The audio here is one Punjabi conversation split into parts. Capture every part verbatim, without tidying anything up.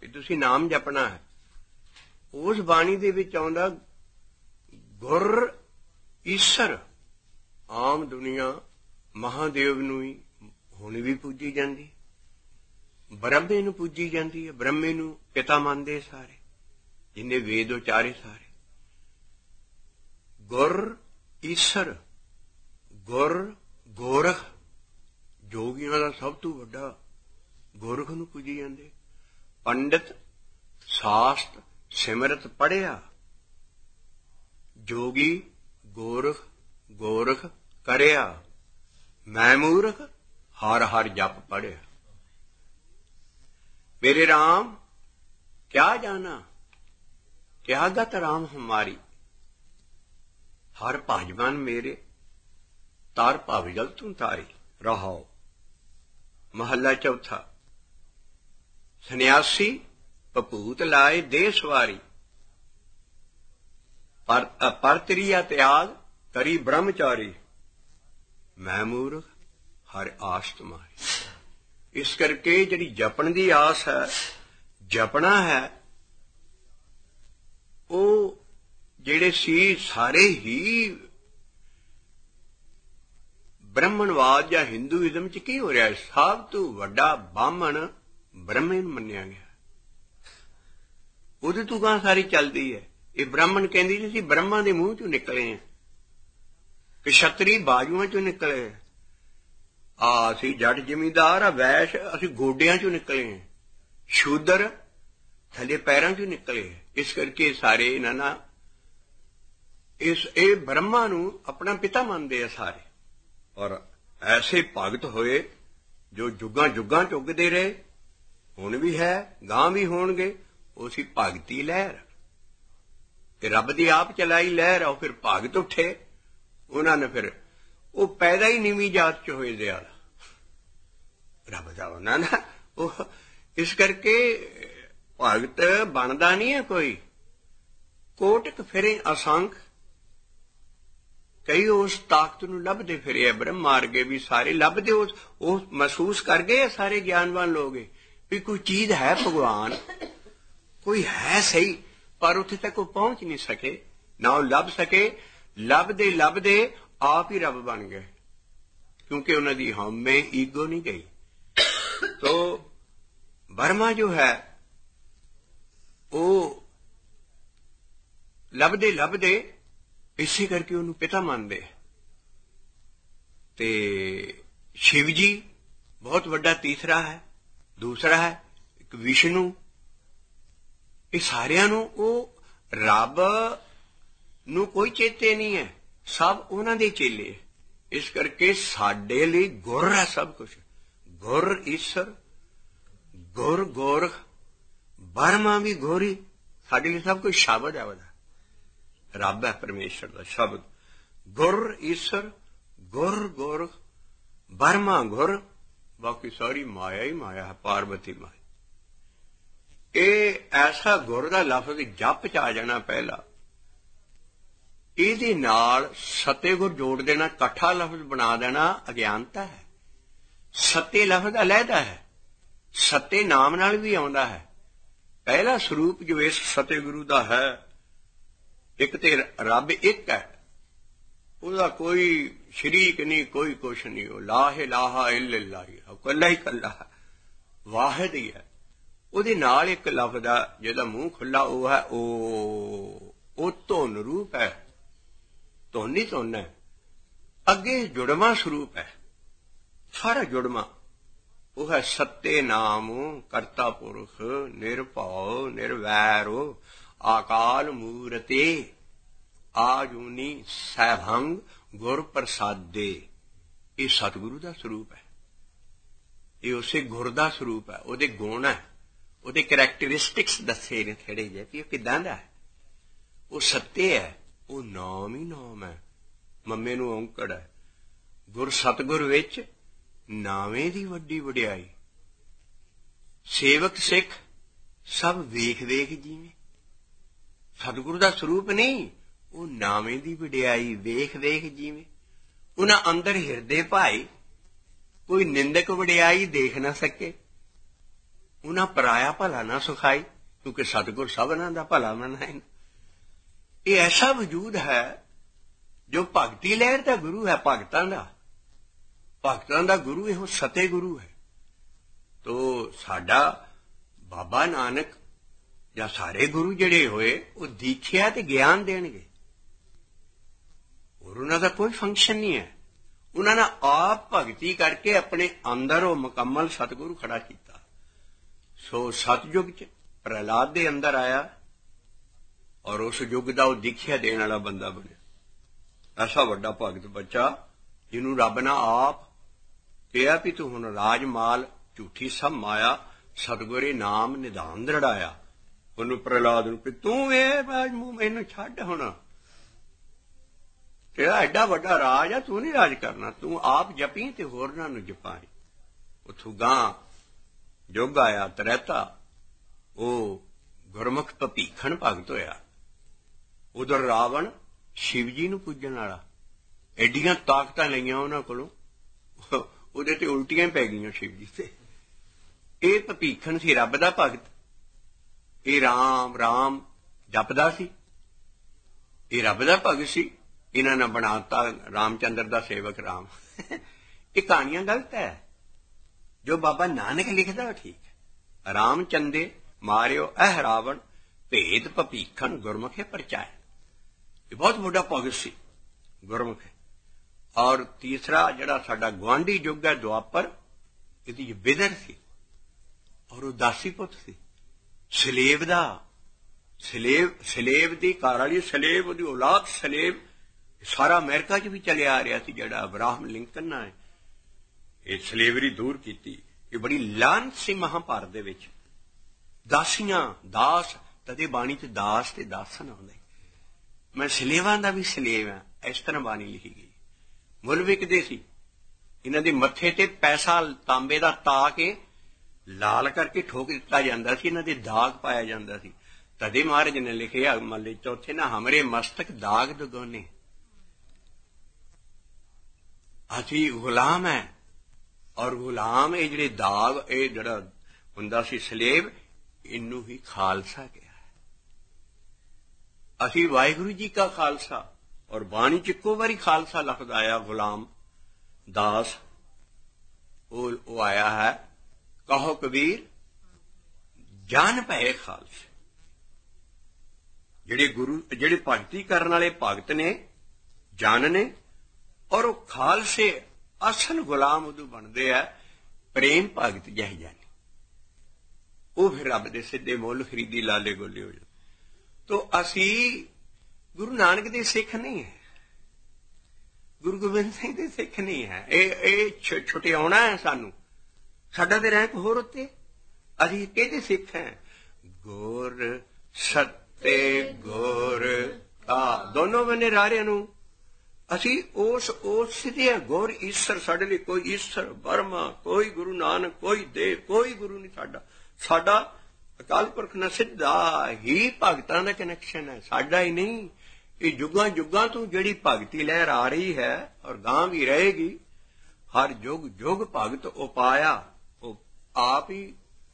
ਤੁਸੀਂ ਨਾਮ ਜਪਣਾ ਹੈ। ਉਸ ਬਾਣੀ ਦੇ ਵਿੱਚ ਆਉਂਦਾ ਗੁਰ ਈਸ਼ਰ। ਆਮ ਦੁਨੀਆ ਮਹਾਦੇਵ ਨੂੰ ਹੀ ਹੁਣ ਵੀ ਪੂਜੀ ਜਾਂਦੀ, ਬ੍ਰਹਮੇ ਨੂੰ ਪੂਜੀ ਜਾਂਦੀ ਹੈ। ਬ੍ਰਹਮੇ ਨੂੰ ਪਿਤਾ ਮੰਨਦੇ ਸਾਰੇ, ਜਿੰਨੇ ਵੇਦ ਉਚਾਰੇ ਸਾਰੇ। ਗੁਰ ਈਸ਼ਰ, ਗੁਰ ਗੋਰਖ, ਜੋਗੀਆਂ ਦਾ ਸਭ ਤੋਂ ਵੱਡਾ ਗੋਰਖ ਨੂੰ ਪੂਜੀ ਜਾਂਦੇ। ਪੰਡਿਤ ਸ਼ਾਸਤ ਸਿਮਰਤ ਪੜ੍ਹਿਆ, ਜੋਗੀ ਗੋਰਖ ਗੋਰਖ ਕਰਿਆ, ਮੈਂ ਮੂਰਖ ਹਰ ਹਰ ਜਪ ਪੜ੍ਹਿਆ। मेरे राम क्या जाना, क्या गत राम हमारी, हर भाजमान मेरे तार भावजल तू तारी। रहाओ। महला चौथा। सन्यासी भपूत लाए दे सवारी, पर परत्रिया त्याग करी ब्रह्मचारी, मैं मूर्ख हर आस तुम्हारी। इस करके जिहड़ी जपण दी आस है, जपना है, वो जिहड़े सी सारे ही ब्रह्मणवाद या हिंदूइज्म च की हो रहा है, सब तो वड्डा बामण ब्रह्मे नूं मन्निया गया। उहदे तों गां सारी चलदी है। ये ब्राह्मण कहंदी जी असीं ब्रह्मा दे मूंह चों निकले हैं, क्षत्री बाजुआं चों निकले, आ असी जट जिमीदार, आ वैश असी गोडियां चों निकले हैं, शूदर थले पैरां चों निकले। इस करके सारे इन्हां ना इस ए ब्रह्मा नूं अपना पिता मानदे आ सारे। और ऐसे भगत होए जो जुगां जुगां चुगदे रहे, हुण भी है, गां भी होणगे। उसी भगती लहर, रब दी आप चलाई लहर, और फिर भगत उठे। उन्हां ने फिर वो पैदा ही नीवीं जात च होए दयाल, रब दा उन्हां ना वो। इस करके भगत बनदा नहीं है कोई। कोटक फिरे असंख, कई उस ताकत नूं लभदे फिरे। ब्रह्म मार्गे भी सारे लभदे, उस उस महसूस कर गए सारे ज्ञानवान लोग भी कोई चीज है भगवान, कोई है सही, पर उत्थे तक वो पहुंच नहीं सके, ना वो लभ सके। लभदे लभदे आप ही रब बन गए, क्योंकि उन्हां दी हम में ईगो नहीं गई। तो ब्रह्मा जो है वो लभदे लभदे इसे करके उन्होंने पिता मानते। ते शिव जी बहुत बड़ा तीसरा है, दूसरा है एक विष्णु। ये सारियां नूं वो रब नूं कोई चेते नहीं है, सब उन्हां दे चेले। इस करके साडे लई गुर है सब कुछ। गुर ईश्वर, गुर गोरख, ब्रह्मा भी गोरी, साडे लई सब कुछ शब्द है। वह रब है परमेश्वर का शब्द। गुर ईश्वर, गुर गोरख, ब्रह्मा गुर, बाकी सारी माया ही माया है, पार्वती माया। ये ऐसा गुर का लफ्ज जप च आ जाना पहला, ਇਹਦੇ ਨਾਲ सतगुर जोड़ देना, कट्ठा लफ्ज बना देना अज्ञानता है। सत्य लफ्ज अलहदा है, सत्य नाम नाल भी आउंदा है। पहला स्वरूप जो इस सतगुरु दा है, एक ते रब एक है, ਉਹਦਾ कोई शरीक नहीं, कोई कुछ नहीं। वो ला इलाहा इल्लल्लाह, कल्ला ही कल्ला है, वाहिद ही है। ਉਹਦੇ ਨਾਲ एक लफ्ज है जिहदा मूंह खुला, वो है ओ ओ धुन रूप है, धुन ही धुन है। अगे जुड़वा स्वरूप है, सारा जुड़वा। वो है सत्य नाम करता पुरख, निरभव निर्वैरो, आकाल मूरते, आजूनी सैभंग गुर प्रसादे। ये सतगुरु का स्वरूप है, ये उसे गुर का स्वरूप है। ਉਹਦੇ गुण है, ਉਹਦੇ करैक्टरिस्टिक्स दसे ने थोड़े जे कि किदां दा है। वो सत्य है, वो नाम ही नाम है। मम्मे नूं औंकड़ है। गुर सतगुर विच नावे दी वड्डी वडियाई, सेवक सिख सब वेख वेख जीवे। सतगुरु का स्वरूप नहीं, वो नावे दी वडियाई वेख वेख जीवे। उन्हां अंदर हिरदे भाई कोई निंदक वडियाई देख ना सके, ਉਹਨਾਂ ਪਰਾਇਆ ਭਲਾ ਨਾ ਸਿਖਾਈ, ਕਿਉਂਕਿ ਸਤਿਗੁਰ ਸਭਨਾਂ ਦਾ ਭਲਾ ਮਨਾਏ। ਇਹ ਐਸਾ ਵਜੂਦ ਹੈ ਜੋ ਭਗਤੀ ਲਹਿਰ ਦਾ ਗੁਰੂ ਹੈ, ਭਗਤਾਂ ਦਾ ਭਗਤਾਂ ਦਾ ਗੁਰੂ ਇਹੋ ਸਤੇ ਗੁਰੂ ਹੈ। ਤੋ ਸਾਡਾ ਬਾਬਾ ਨਾਨਕ ਜਾਂ ਸਾਰੇ ਗੁਰੂ ਜਿਹੜੇ ਹੋਏ ਉਹ ਦੀਖਿਆ ਤੇ ਗਿਆਨ ਦੇਣਗੇ, ਹੋਰ ਉਹਨਾਂ ਦਾ ਕੋਈ ਫੰਕਸ਼ਨ ਨਹੀਂ ਹੈ। ਉਹਨਾਂ ਨੇ ਆਪ ਭਗਤੀ ਕਰਕੇ ਆਪਣੇ ਅੰਦਰ ਉਹ ਮੁਕੰਮਲ ਸਤਿਗੁਰੂ ਖੜਾ ਕੀਤਾ। ਸੋ ਸਤਯੁਗ ਚ ਪ੍ਰਹਿਲਾਦ ਦੇ ਅੰਦਰ ਆਇਆ ਔਰ ਉਸ ਯੁੱਗ ਦਾ ਉਹ ਦੀਖਿਆ ਦੇਣ ਵਾਲਾ ਬੰਦਾ ਬਣਿਆ। ਐਸਾ ਵੱਡਾ ਭਗਤ ਬੱਚਾ ਜਿਹਨੂੰ ਰੱਬ ਨੇ ਆਪ ਕਿਹਾ ਵੀ ਤੂੰ ਹੁਣ ਰਾਜ ਮਾਲ ਝੂਠੀ ਸਭ ਮਾਇਆ ਸਤਿਗੁਰੇ ਨਾਮ ਨਿਧਾਨ ਦ੍ਰਿੜਾਇਆ। ਉਹਨੂੰ ਪ੍ਰਹਿਲਾਦ ਨੂੰ ਕਿ ਤੂੰ ਇਹ ਰਾਜ ਮੂੰਹ ਮੈਨੂੰ ਛੱਡ, ਹੁਣ ਤੇਰਾ ਐਡਾ ਵੱਡਾ ਰਾਜ ਆ, ਤੂੰ ਨਹੀਂ ਰਾਜ ਕਰਨਾ, ਤੂੰ ਆਪ ਜਪੀ ਤੇ ਹੋਰਨਾਂ ਨੂੰ ਜਪਾਈ। ਉੱਥੋਂ ਗਾਂ ਯੁੱਗ ਆਇਆ ਤ੍ਰੈਤਾ, ਉਹ ਗੁਰਮੁਖ ਭਪੀਖਣ ਭਗਤ ਹੋਇਆ। ਉਧਰ ਰਾਵਣ ਸ਼ਿਵ ਜੀ ਨੂੰ ਪੂਜਣ ਵਾਲਾ, ਐਡੀਆਂ ਤਾਕਤਾਂ ਲਈਆਂ ਉਹਨਾਂ ਕੋਲੋਂ, ਉਹਦੇ ਤੇ ਉਲਟੀਆਂ ਪੈ ਗਈਆਂ ਸ਼ਿਵ ਜੀ ਤੇ। ਇਹ ਭਪੀਖਣ ਸੀ ਰੱਬ ਦਾ ਭਗਤ, ਇਹ ਰਾਮ ਰਾਮ ਜਪਦਾ ਸੀ, ਇਹ ਰੱਬ ਦਾ ਭਗਤ ਸੀ। ਇਹਨਾਂ ਨੇ ਬਣਾਤਾ ਰਾਮਚੰਦਰ ਦਾ ਸੇਵਕ ਰਾਮ। ਇਹ ਕਹਾਣੀਆਂ ਗਲਤ ਹੈ, ਜੋ ਬਾਬਾ ਨਾਨਕ ਲਿਖਦਾ ਉਹ ਠੀਕ ਹੈ। ਰਾਮਚੰਦੇ ਮਾਰਿਓ ਅਹ ਰਾਵਣ, ਭੇਦ ਭਪੀਖਣ ਗੁਰਮੁਖੇ ਪਰਚਾਏ। ਇਹ ਬਹੁਤ ਵੱਡਾ ਭਗਤ ਸੀ ਗੁਰਮੁਖ। ਔਰ ਤੀਸਰਾ ਜਿਹੜਾ ਸਾਡਾ ਗੁਆਂਢੀ ਯੁੱਗ ਹੈ ਦੁਆਪਰ, ਇਹਦੀ ਬਿਦਰ ਸੀ ਔਰ ਉਹ ਦਾਸੀ ਪੁੱਤ ਸੀ, ਸਲੇਬ ਦਾ, ਸਲੇਬ ਸਲੇਬ ਦੀ ਘਰ ਵਾਲੀ ਸਲੇਬ, ਉਹਦੀ ਔਲਾਦ ਸਲੇਬ। ਸਾਰਾ ਅਮਰੀਕਾ ਚ ਵੀ ਚੱਲਿਆ ਆ ਰਿਹਾ ਸੀ ਜਿਹੜਾ ਅਬਰਾਹਮ ਲਿੰਕਨ ਨੇ ਇਹ ਸਲੇਵਰੀ ਦੂਰ ਕੀਤੀ। ਇਹ ਬੜੀ ਲਾਹਨਤ ਸੀ ਮਹਾਂਭਾਰਤ ਦੇ ਵਿੱਚ। ਦਾਸੀਆਂ ਦਾਸ, ਤਦੇ ਬਾਣੀ ਚ ਦਾਸ ਤੇ ਦਾਸਨ ਆਉਂਦੇ। ਮੈਂ ਸਲੇਵਾਂ ਦਾ ਵੀ ਸਲੇਵ ਹਾਂ, ਇਸ ਤਰ੍ਹਾਂ ਬਾਣੀ ਲਿਖੀ ਗਈ। ਮੁੱਲ ਵਿਕਦੇ ਸੀ ਇਹਨਾਂ ਦੇ ਮੱਥੇ ਤੇ, ਪੈਸਾ ਤਾਂਬੇ ਦਾ ਤਾ ਕੇ ਲਾਲ ਕਰਕੇ ਠੋਕ ਦਿੱਤਾ ਜਾਂਦਾ ਸੀ, ਇਹਨਾਂ ਦੇ ਦਾਗ ਪਾਇਆ ਜਾਂਦਾ ਸੀ। ਤਦੇ ਮਹਾਰਾਜ ਨੇ ਲਿਖਿਆ ਮੱਲੇ ਚੌਥੇ ਨਾ, ਹਮਰੇ ਮਸਤਕ ਦਾਗ ਦੁਗਣੇ। ਅਸੀਂ ਗੁਲਾਮ ਹੈ ਔਰ ਗੁਲਾਮ ਇਹ ਜਿਹੜੇ ਦਾਗ, ਇਹ ਜਿਹੜਾ ਹੁੰਦਾ ਸੀ ਸਲੇਬ, ਇਹਨੂੰ ਹੀ ਖਾਲਸਾ ਕਿਹਾ ਹੈ। ਅਸੀਂ ਵਾਹਿਗੁਰੂ ਜੀ ਕਾ ਖਾਲਸਾ, ਔਰ ਬਾਣੀ ਚ ਇੱਕੋ ਵਾਰੀ ਖਾਲਸਾ ਲਫ਼ਜ਼ ਆਇਆ, ਗੁਲਾਮ ਦਾਸ ਉਹ ਉਹ ਆਇਆ ਹੈ। ਕਹੋ ਕਬੀਰ ਜਾਨ ਪਏ ਖਾਲਸੇ। ਜਿਹੜੇ ਗੁਰੂ ਜਿਹੜੇ ਭਗਤੀ ਕਰਨ ਵਾਲੇ ਭਗਤ ਨੇ, ਜਨ ਨੇ, ਔਰ ਉਹ ਖਾਲਸੇ ਅਸਲ ਗੁਲਾਮ ਉਦੋਂ ਬਣਦੇ ਆ ਪ੍ਰੇਮ ਭਗਤ ਜਹ ਜਾਨੀ। ਉਹ ਫਿਰ ਰੱਬ ਦੇ ਸਿੱਧੇ ਮੁੱਲ ਖਰੀਦੀ ਲਾਲੇ ਗੋਲੇ ਹੋ ਜਾਂਦੇ। ਤੋ ਅਸੀਂ ਗੁਰੂ ਨਾਨਕ ਦੇ ਸਿੱਖ ਨਹੀਂ ਹੈ, ਗੁਰੂ ਗੋਬਿੰਦ ਸਿੰਘ ਦੇ ਸਿੱਖ ਨਹੀਂ ਹੈ। ਇਹ ਇਹ ਛੁਟਿਆਉਣਾ ਹੈ ਸਾਨੂੰ, ਸਾਡਾ ਤੇ ਰੈਂਕ ਹੋਰ ਉੱਤੇ। ਅਸੀਂ ਕਿਹਦੇ ਸਿੱਖ ਹੈ? ਗੁਰ ਸੱਤੇ ਗੁਰ ਆ, ਦੋਨੋਂ ਬੰਨੇ ਰਾਰਿਆਂ ਨੂੰ ਅਸੀਂ ਉਸ ਉਸ ਦੇ ਗੁਰ ਈਸ਼ਰ। ਸਾਡੇ ਲਈ ਕੋਈ ਈਸ਼ਰ ਬਰਮਾ, ਕੋਈ ਗੁਰੂ ਨਾਨਕ, ਕੋਈ ਦੇਵ, ਕੋਈ ਗੁਰੂ ਨਹੀਂ ਸਾਡਾ। ਸਾਡਾ ਅਕਾਲ ਪੁਰਖ ਨਾਲ ਸਿੱਧਾ ਹੀ ਭਗਤਾਂ ਦਾ ਕਨੈਕਸ਼ਨ ਹੈ, ਸਾਡਾ ਹੀ ਨਹੀਂ। ਇਹ ਜੁਗਾਂ ਜੁਗਾਂ ਤੋਂ ਜਿਹੜੀ ਭਗਤੀ ਲਹਿਰ ਆ ਰਹੀ ਹੈ ਔਰ ਗਾਂ ਵੀ ਰਹੇਗੀ, ਹਰ ਯੁੱਗ ਯੁੱਗ ਭਗਤ ਉਪਾਇਆ ਉਹ ਆਪ ਹੀ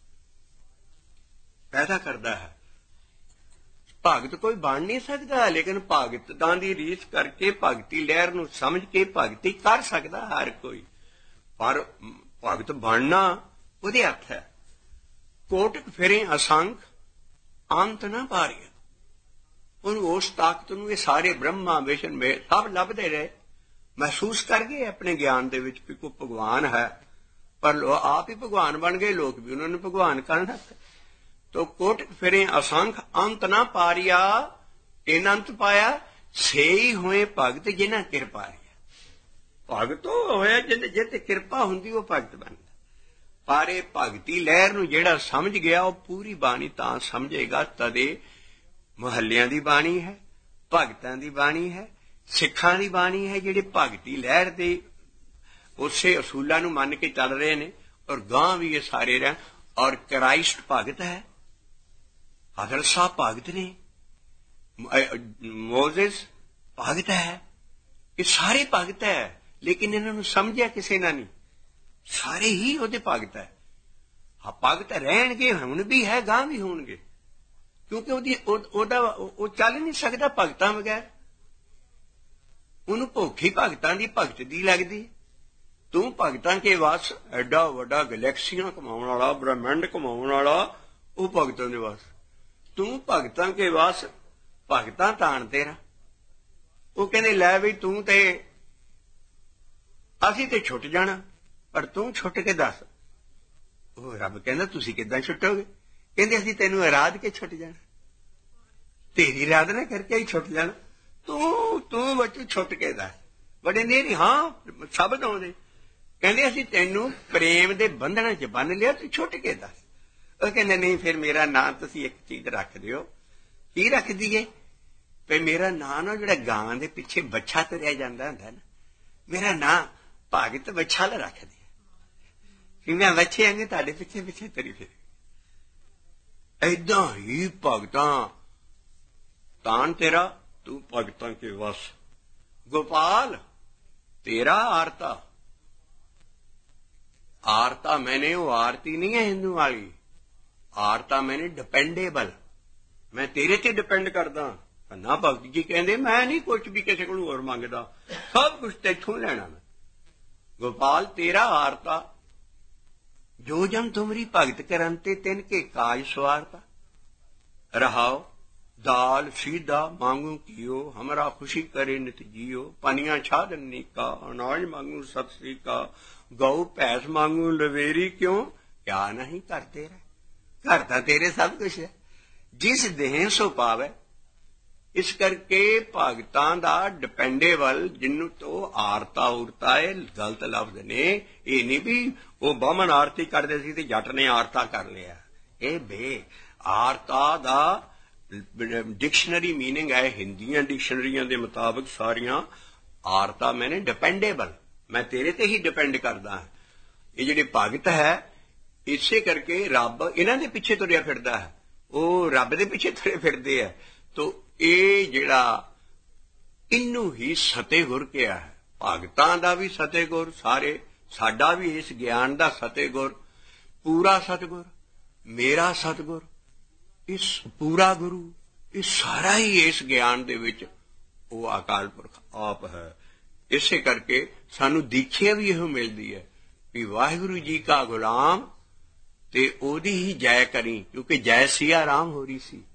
ਪੈਦਾ ਕਰਦਾ ਹੈ। ਭਗਤ ਕੋਈ ਬਣ ਨਹੀਂ ਸਕਦਾ, ਲੇਕਿਨ ਭਗਤਾਂ ਦੀ ਰੀਸ ਕਰਕੇ, ਭਗਤੀ ਲਹਿਰ ਨੂੰ ਸਮਝ ਕੇ ਭਗਤੀ ਕਰ ਸਕਦਾ ਹਰ ਕੋਈ। ਪਰ ਭਗਤ ਬਣਨਾ ਉਹਦੇ ਹੱਥ ਹੈ। ਕੋਟਿਕ ਫਿਰੇ ਅਸੰਖ ਅੰਤ ਨਾ ਪਾਰੀਆ। ਉਹਨੂੰ ਉਸ ਤਾਕਤ ਨੂੰ ਇਹ ਸਾਰੇ ਬ੍ਰਹਮਾ ਵਿਸ਼ਨ ਵੇ ਸਭ ਲੱਭਦੇ ਰਹੇ, ਮਹਿਸੂਸ ਕਰ ਗਏ ਆਪਣੇ ਗਿਆਨ ਦੇ ਵਿੱਚ ਕਿ ਕੋਈ ਭਗਵਾਨ ਹੈ। ਪਰ ਆਪ ਹੀ ਭਗਵਾਨ ਬਣ ਗਏ, ਲੋਕ ਵੀ ਉਹਨਾਂ ਨੂੰ ਭਗਵਾਨ ਕਰਨ ਲੱਗ ਪਏ। ਤੋ ਕੋਟਿਕ ਫਿਰੇ ਅਸੰਖ ਅੰਤ ਨਾ ਪਾਰਿਆ। ਇਹ ਅੰਤ ਪਾਇਆ ਸੇਈ ਹੋਏ ਭਗਤ ਜਿਨ੍ਹਾਂ ਕਿਰਪਾ ਹੈ। ਭਗਤ ਹੋਇਆ ਜਿਹਦੇ ਜਿਹਤੇ ਕਿਰਪਾ ਹੁੰਦੀ ਉਹ ਭਗਤ ਬਣਦਾ। ਪਰ ਇਹ ਭਗਤੀ ਲਹਿਰ ਨੂੰ ਜਿਹੜਾ ਸਮਝ ਗਿਆ ਉਹ ਪੂਰੀ ਬਾਣੀ ਤਾਂ ਸਮਝੇਗਾ। ਤਦੇ ਮੁਹੱਲਿਆਂ ਦੀ ਬਾਣੀ ਹੈ, ਭਗਤਾਂ ਦੀ ਬਾਣੀ ਹੈ, ਸਿੱਖਾਂ ਦੀ ਬਾਣੀ ਹੈ, ਜਿਹੜੇ ਭਗਤੀ ਲਹਿਰ ਦੇ ਉਸੇ ਅਸੂਲਾਂ ਨੂੰ ਮੰਨ ਕੇ ਚੱਲ ਰਹੇ ਨੇ ਔਰ ਗਾਂ ਵੀ ਇਹ ਸਾਰੇ ਰਹਿਣ। ਔਰ ਕ੍ਰਾਈਸਟ ਭਗਤ ਹੈ, ਹਜ਼ਰ ਸਾਹਿਬ ਭਗਤ ਨੇ, ਮੋਜ਼ੇਸ ਭਗਤ ਹੈ, ਇਹ ਸਾਰੇ ਭਗਤ ਹੈ। ਲੇਕਿਨ ਇਹਨਾਂ ਨੂੰ ਸਮਝਿਆ ਕਿਸੇ ਨੇ ਨਹੀਂ, ਸਾਰੇ ਹੀ ਉਹਦੇ ਭਗਤ ਹੈ। ਭਗਤ ਰਹਿਣਗੇ, ਹੁਣ ਵੀ ਹੈ, ਗਾਂ ਵੀ ਹੋਣਗੇ, ਕਿਉਂਕਿ ਉਹਦੀ ਉਹਦਾ ਉਹ ਚੱਲ ਨਹੀਂ ਸਕਦਾ ਭਗਤਾਂ ਬਗੈਰ। ਉਹਨੂੰ ਭੁੱਖ ਹੀ ਭਗਤਾਂ ਦੀ ਭਗਤ ਦੀ ਲੱਗਦੀ। ਤੂੰ ਭਗਤਾਂ ਕੇ ਵਸ, ਐਡਾ ਵੱਡਾ ਗੈਲੈਕਸੀਆਂ ਘੁਮਾਉਣ ਵਾਲਾ, ਬ੍ਰਹਿਮੰਡ ਘੁਮਾਉਣ ਵਾਲਾ, ਉਹ ਭਗਤਾਂ ਦੇ ਵਸ। ਤੂੰ ਭਗਤਾਂ ਕੇ ਵਸ, ਭਗਤਾਂ ਤਾਣ ਤੇਰਾ। ਉਹ ਕਹਿੰਦੇ ਲੈ ਵੀ ਤੂੰ ਤੇ ਅਸੀਂ ਤੇ ਛੁੱਟ ਜਾਣਾ, ਪਰ ਤੂੰ ਛੁੱਟ ਕੇ ਦੱਸ। ਉਹ ਰੱਬ ਕਹਿੰਦਾ ਤੁਸੀਂ ਕਿੱਦਾਂ ਛੁੱਟੋਗੇ? ਕਹਿੰਦੇ ਅਸੀਂ ਤੈਨੂੰ ਆਰਾਧ ਕੇ ਛੁੱਟ ਜਾਣਾ, ਤੇਰੀ ਆਰਾਧਨਾ ਕਰਕੇ ਹੀ ਛੁੱਟ ਜਾਣਾ। ਤੂੰ ਤੂੰ ਬੱਚੂ ਛੁੱਟ ਕੇ ਦੱਸ। ਬੜੇ ਨੇਰੀ ਹਾਂ ਸ਼ਬਦ ਆਉਂਦੇ, ਕਹਿੰਦੇ ਅਸੀਂ ਤੈਨੂੰ ਪ੍ਰੇਮ ਦੇ ਬੰਧਨਾਂ 'ਚ ਬੰਨ ਲਿਆ, ਤੂੰ ਛੁੱਟ ਕੇ ਦੱਸ। ਉਹ ਕਹਿੰਦੇ ਨਹੀਂ, ਫਿਰ ਮੇਰਾ ਨਾਂ ਤੁਸੀਂ ਇੱਕ ਚੀਜ਼ ਰੱਖ ਦਿਓ। ਕੀ ਰੱਖ ਦਈਏ? ਵੀ ਮੇਰਾ ਨਾਂ ਨਾ ਜਿਹੜਾ ਗਾਂ ਦੇ ਪਿੱਛੇ ਬੱਛਾ ਤੁਰਿਆ ਜਾਂਦਾ ਹੁੰਦਾ ਨਾ, ਮੇਰਾ ਨਾਂ ਭਗਤ ਬੱਛਾ ਲ ਰੱਖ ਦੇ, ਕਿ ਮੈਂ ਬੱਚੇ ਆਂਗੇ ਤੁਹਾਡੇ ਪਿੱਛੇ ਪਿੱਛੇ ਤੁਰੀ ਫਿਰ। ਏਦਾਂ ਹੀ ਭਗਤਾਂ ਤਾਨ ਤੇਰਾ, ਤੂੰ ਭਗਤਾਂ ਕੇ ਵਸ। ਗੋਪਾਲ ਤੇਰਾ ਆਰਤਾ। ਆਰਤਾ ਮੈਨੇ ਉਹ ਆਰਤੀ ਨਹੀਂ ਹੈ ਹਿੰਦੂ ਵਾਲੀ, ਆਰਤਾ ਮੈਨੇ ਡਿਪੈਂਡੇਬਲ, ਮੈਂ ਤੇਰੇ ਤੇ ਡਿਪੈਂਡ ਕਰਦਾ। ਨਾ ਭਗਤ ਜੀ ਕਹਿੰਦੇ ਮੈਂ ਨਹੀਂ ਕੁਛ ਵੀ ਕਿਸੇ ਕੋਲ ਹੋਰ ਮੰਗਦਾ, ਸਭ ਕੁਛ ਤੈਥੋਂ ਲੈਣਾ ਮੈਂ। ਗੋਪਾਲ ਤੇਰਾ ਆਰਤਾ, ਜੋ ਜਨ ਤੁਮਰੀ ਭਗਤ ਕਰਨ ਤੇ ਤਿਨ ਕੇ ਕਾਜ ਸਵਾਰਤਾ। रहाओ दाल सीधा मांगू कियो, हमारा खुशी करे नित जियो। पनिया छादनी का अनाज मांगू सतसी का, गौ भैंस मांगू लवेरी क्यों, क्या नहीं करते रहे। घर तो तेरे सब कुछ है, जिस देह सो पावे। इस करके भगतां दा डिपेंडेबल, जिन्नू तो आरता उरता है गलत लफ्ज ने। ये नहीं भी वो बामन आरती करते सी ते जट ने आरता कर लिया, ये बे आरता दा डिक्शनरी मीनिंग है, हिंदियां डिक्शनरियां दे मुताबिक सारियां आरता मैंने डिपेंडेबल, मैं तेरे ते ही डिपेंड करदा है। ये जिहड़े भगत है इसे करके रब इन्हां दे पिछे तुरिया फिरदा है, वो रब दे पिछे तुरे फिरदे है। तो ये जिहड़ा इनू ही सतेगुर किया है, भगतां दा भी सतेगुर, सारे साडा भी इस ज्ञान दा सतेगुर, पूरा सतगुर, मेरा सतगुर, इस पूरा गुरु, इस सारा ही इस ज्ञान दे विच वो अकाल पुरख आप है। इसे करके सानू दीखिया भी यह मिलती है कि वाहिगुरु जी का गुलाम ते ओदी ही जय करी, क्योंकि जय सिया राम हो रही सी।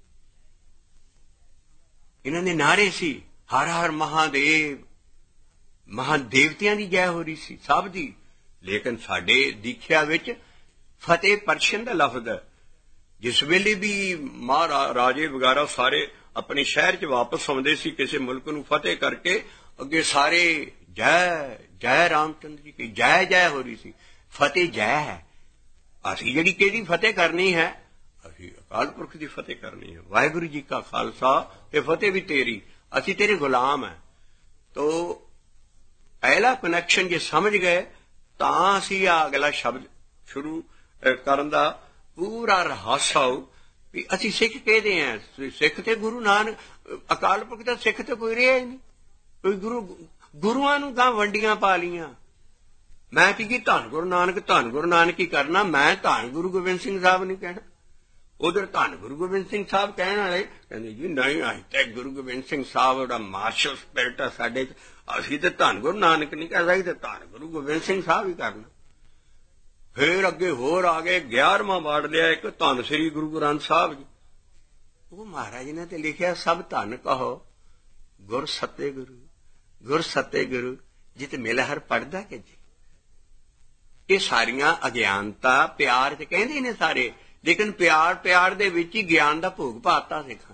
इन्हां दे नारे सी हर हर महादेव, महादेवतियां दी जय हो रही सी सब दी। लेकिन साडे दीखिया विच फतेह परशन दा लफ्ज है। जिस वेले भी महाराजे वगैरह सारे अपने शहर च वापस आउंदे सी किसी मुल्क नूं फतेह करके, अगे सारे जय जय रामचंद्र जी की जय जय हो रही सी। फतेह जय है, असीं जिहड़ी किहदी फतेह करनी है, असीं अकाल पुरख की फतेह करनी है। वाहिगुरू जी का खालसा ते फतेह भी तेरी, असीं तेरे गुलाम है। तो पहला कनैक्शन जे समझ गए तां असीं अगला शब्द शुरू करन दा पूरा रहस्य हो भी असीं सिख कहते हैं। सिख ते गुरु नानक, अकाल पुरख दा सिख ते कोई रहा ही नहीं। कोई गुरु गुरुआं नूं तां वंडियां पा लियां। मैं की धन गुरु नानक, धन गुरु नानक ही करना, मैं धन गुरु गोबिंद सिंह साहब नहीं कहना। उधर धन गुरु गोबिंद सिंह साहब कहण वाले कहंदे जी नहीं असीं ते गुरु गोबिंद सिंह साहब दा मार्शल स्पिरिट है साडे, असीं ते धन गुरु नानक नहीं कह सकदे, धन गुरु गोबिंद सिंह साहब ही करना। फिर अगे होर आ गए, ग्यारहवां वार्ड लिया एक धन श्री गुरु ग्रंथ साहब जी। वो महाराज ने तो लिखिया सब धन कहो गुर सत्य गुरु, गुर सत्य गुरु जित मिल हर पढ़दा के जी। ये सारियां अज्ञानता प्यार च कहंदे ने सारे, लेकिन प्यार प्यार दे विच ही ज्ञान दा भोग पाता सिखां।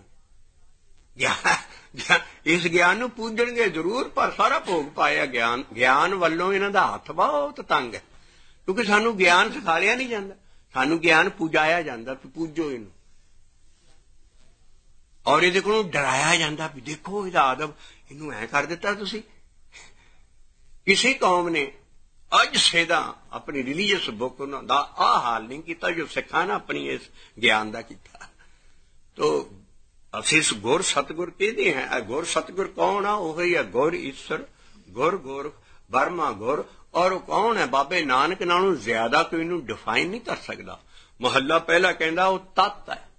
इस ज्ञान नूं पूजणगे जरूर, पर सारा भोग पाया ज्ञान। ज्ञान वालों इन्हां दा हथ बहुत तंग है, क्योंकि सानू ज्ञान सिखाया नहीं जाता, सानू ज्ञान पूजाया जाता कि पूजो इनू, और ये को डराया जाता भी देखो इसका आदब इनू ऐ कर दिता तुसी। किसी कौम ने अज सेदा अपनी रिलीजियस बुक दा आ हाल नहीं किया जो सिखा ना अपनी इस ज्ञान का किया। तो असीं इस गुर सतगुर कहते हैं। गुर सतगुर कौन आ? वही है गुर ईश्वर, गुर गुर बर्मा गुर। और कौन है? बाबे नानक नालों ज्यादा कोई इनू डिफाइन नहीं कर सकता। ਮਹੱਲਾ ਪਹਿਲਾ ਕਹਿੰਦਾ ਉਹ ਤਤ ਹੈ,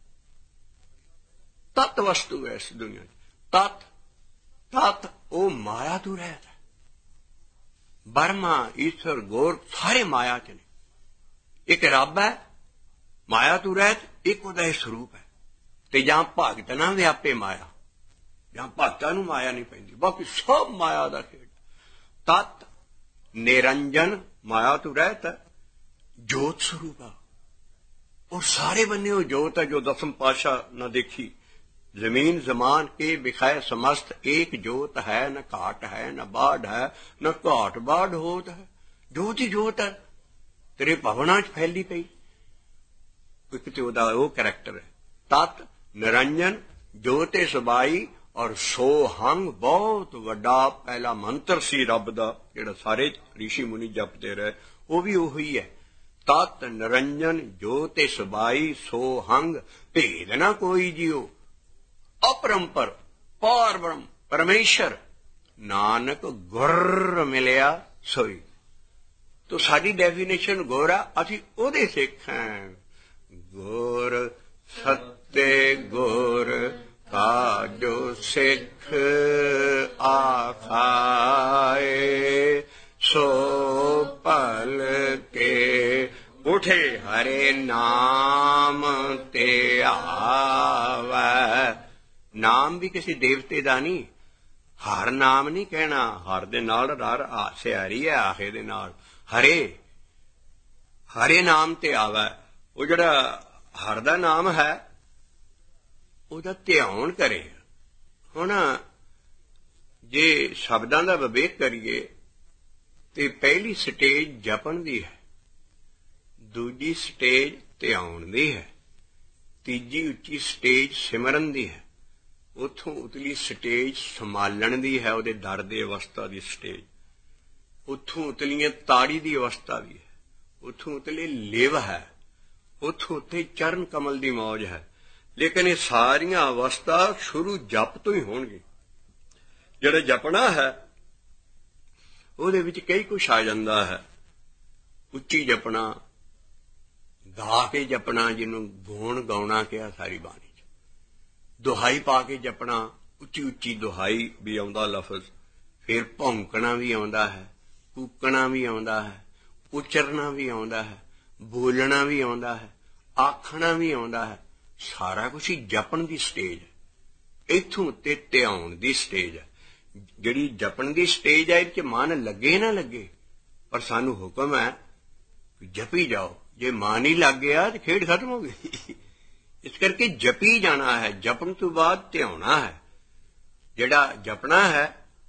ਤਤ ਵਸਤੂ ਹੈ ਇਸ ਦੁਨੀਆ 'ਚ। ਤਤ ਤਤ ਉਹ ਮਾਇਆ ਤੋਂ ਰਹਿਤ ਹੈ। ਬਰਮਾ ਈਸ਼ਵਰ ਗੌਰ ਸਾਰੇ ਮਾਇਆ 'ਚ ਨੇ। ਇੱਕ ਰੱਬ ਹੈ ਮਾਇਆ ਤੋਂ ਰਹਿਤ, ਇੱਕ ਉਹਦਾ ਇਹ ਸਰੂਪ ਹੈ। ਤੇ ਜਾਂ ਭਗਤ ਨਾ ਵਿਆਪੇ ਮਾਇਆ, ਜਾਂ ਭਗਤਾਂ ਨੂੰ ਮਾਇਆ ਨਹੀਂ ਪੈਂਦੀ, ਬਾਕੀ ਸਭ ਮਾਇਆ ਦਾ ਖੇਡ। ਤਤ ਨਿਰੰਜਨ ਮਾਇਆ ਤੋਂ ਰਹਿਤ ਹੈ, ਜੋਤ ਸਰੂਪ ਹੈ। और सारे बन्ने वो जोत है जो दसम पातशाह न देखी। जमीन जमान के बिखाए समस्त एक जोत है, न घाट है न बाढ़ है, न घाट बाढ़ होत है। जोत ही जोत है, तेरे भवना च फैली पई। एक तो ओदा वो करैक्टर है। तत निरंजन जोते सबाई और सोहंग बहुत वड्डा पहला मंत्र सी रब दा, जिहड़ा सारे ऋषि मुनि जपते रहे, वो भी उही है। तत निरंजन जोते सबाई सोहंग भेद ना कोई जियो, अपरंपर पार ब्रह्म परमेश्वर नानक गुर मिलिया सोई। तो साडी डेफिनेशन गुर आ, असीं ओदे सिख हैं। गुर सत्ते गुर का जो सिख आखाए, सो पल के उठे हरे नाम ते आवे। नाम भी किसी देवते दा नहीं, हर नाम नहीं कहना। हर दे नाल रर सियारी है, आखे दे नाल हरे हरे नाम ते आवे। वो जिहड़ा हर दा नाम है ਉਹਦਾ ਧਿਆਨ ਕਰੇ। ਹੁਣ ਜੇ ਸ਼ਬਦਾਂ ਦਾ ਵਿਵੇਕ ਕਰੀਏ ਤੇ ਪਹਿਲੀ ਸਟੇਜ ਜਪਣ ਦੀ ਹੈ, ਦੂਜੀ ਸਟੇਜ ਧਿਆਨ ਦੀ ਹੈ, ਤੀਜੀ ਉੱਚੀ ਸਟੇਜ ਸਿਮਰਨ ਦੀ ਹੈ, ਉੱਥੋਂ ਉਤਲੀ ਸਟੇਜ ਸੰਭਾਲਣ ਦੀ ਹੈ, ਉਹਦੇ ਦਰ ਦੀ ਅਵਸਥਾ ਦੀ ਸਟੇਜ, ਉੱਥੋਂ ਉਤਲੀਆਂ ਤਾੜੀ ਦੀ ਅਵਸਥਾ ਵੀ ਹੈ, ਉੱਥੋਂ ਉਤਲੇ ਲਿਵ ਹੈ, ਉੱਥੋਂ ਉੱਤੇ ਚਰਨ ਕਮਲ ਦੀ ਮੌਜ ਹੈ। ਲੇਕਿਨ ਇਹ ਸਾਰੀਆਂ ਅਵਸਥਾ ਸ਼ੁਰੂ ਜਪ ਤੋਂ ਹੀ ਹੋਣਗੇ। ਜਿਹੜਾ ਜਪਣਾ ਹੈ ਉਹਦੇ ਵਿੱਚ ਕਈ ਕੁਛ ਆ ਜਾਂਦਾ ਹੈ। ਉੱਚੀ ਜਪਣਾ, ਗਾ ਕੇ ਜਪਣਾ, ਜਿਹਨੂੰ ਗੁਣ ਗਾਉਣਾ ਕਿਹਾ ਸਾਰੀ ਬਾਣੀ 'ਚ, ਦੁਹਾਈ ਪਾ ਕੇ ਜਪਣਾ, ਉੱਚੀ ਉੱਚੀ ਦੁਹਾਈ ਵੀ ਆਉਂਦਾ ਲਫ਼ਜ਼, ਫਿਰ ਭੌਂਕਣਾ ਵੀ ਆਉਂਦਾ ਹੈ, ਕੂਕਣਾ ਵੀ ਆਉਂਦਾ ਹੈ, ਉਚਰਨਾ ਵੀ ਆਉਂਦਾ ਹੈ, ਬੋਲਣਾ ਵੀ ਆਉਂਦਾ ਹੈ, ਆਖਣਾ ਵੀ ਆਉਂਦਾ ਹੈ। ਸਾਰਾ ਕੁਛ ਹੀ ਜਪਣ ਦੀ ਸਟੇਜ ਹੈ। ਇੱਥੋਂ ਉੱਤੇ ਧਿਆਨ ਦੀ ਸਟੇਜ ਹੈ। ਜਿਹੜੀ ਜਪਣ ਦੀ ਸਟੇਜ ਹੈ, ਇਹ 'ਚ ਮਨ ਲੱਗੇ ਨਾ ਲੱਗੇ, ਪਰ ਸਾਨੂੰ ਹੁਕਮ ਹੈ ਕਿ ਜਪੀ ਜਾਓ। ਜੇ ਮਨ ਹੀ ਲੱਗ ਗਿਆ ਤੇ ਖੇਡ ਖਤਮ ਹੋ ਗਈ। ਇਸ ਕਰਕੇ ਜਪੀ ਜਾਣਾ ਹੈ। ਜਪਣ ਤੋਂ ਬਾਅਦ ਧਿਆਉਣਾ ਹੈ। ਜਿਹੜਾ ਜਪਣਾ ਹੈ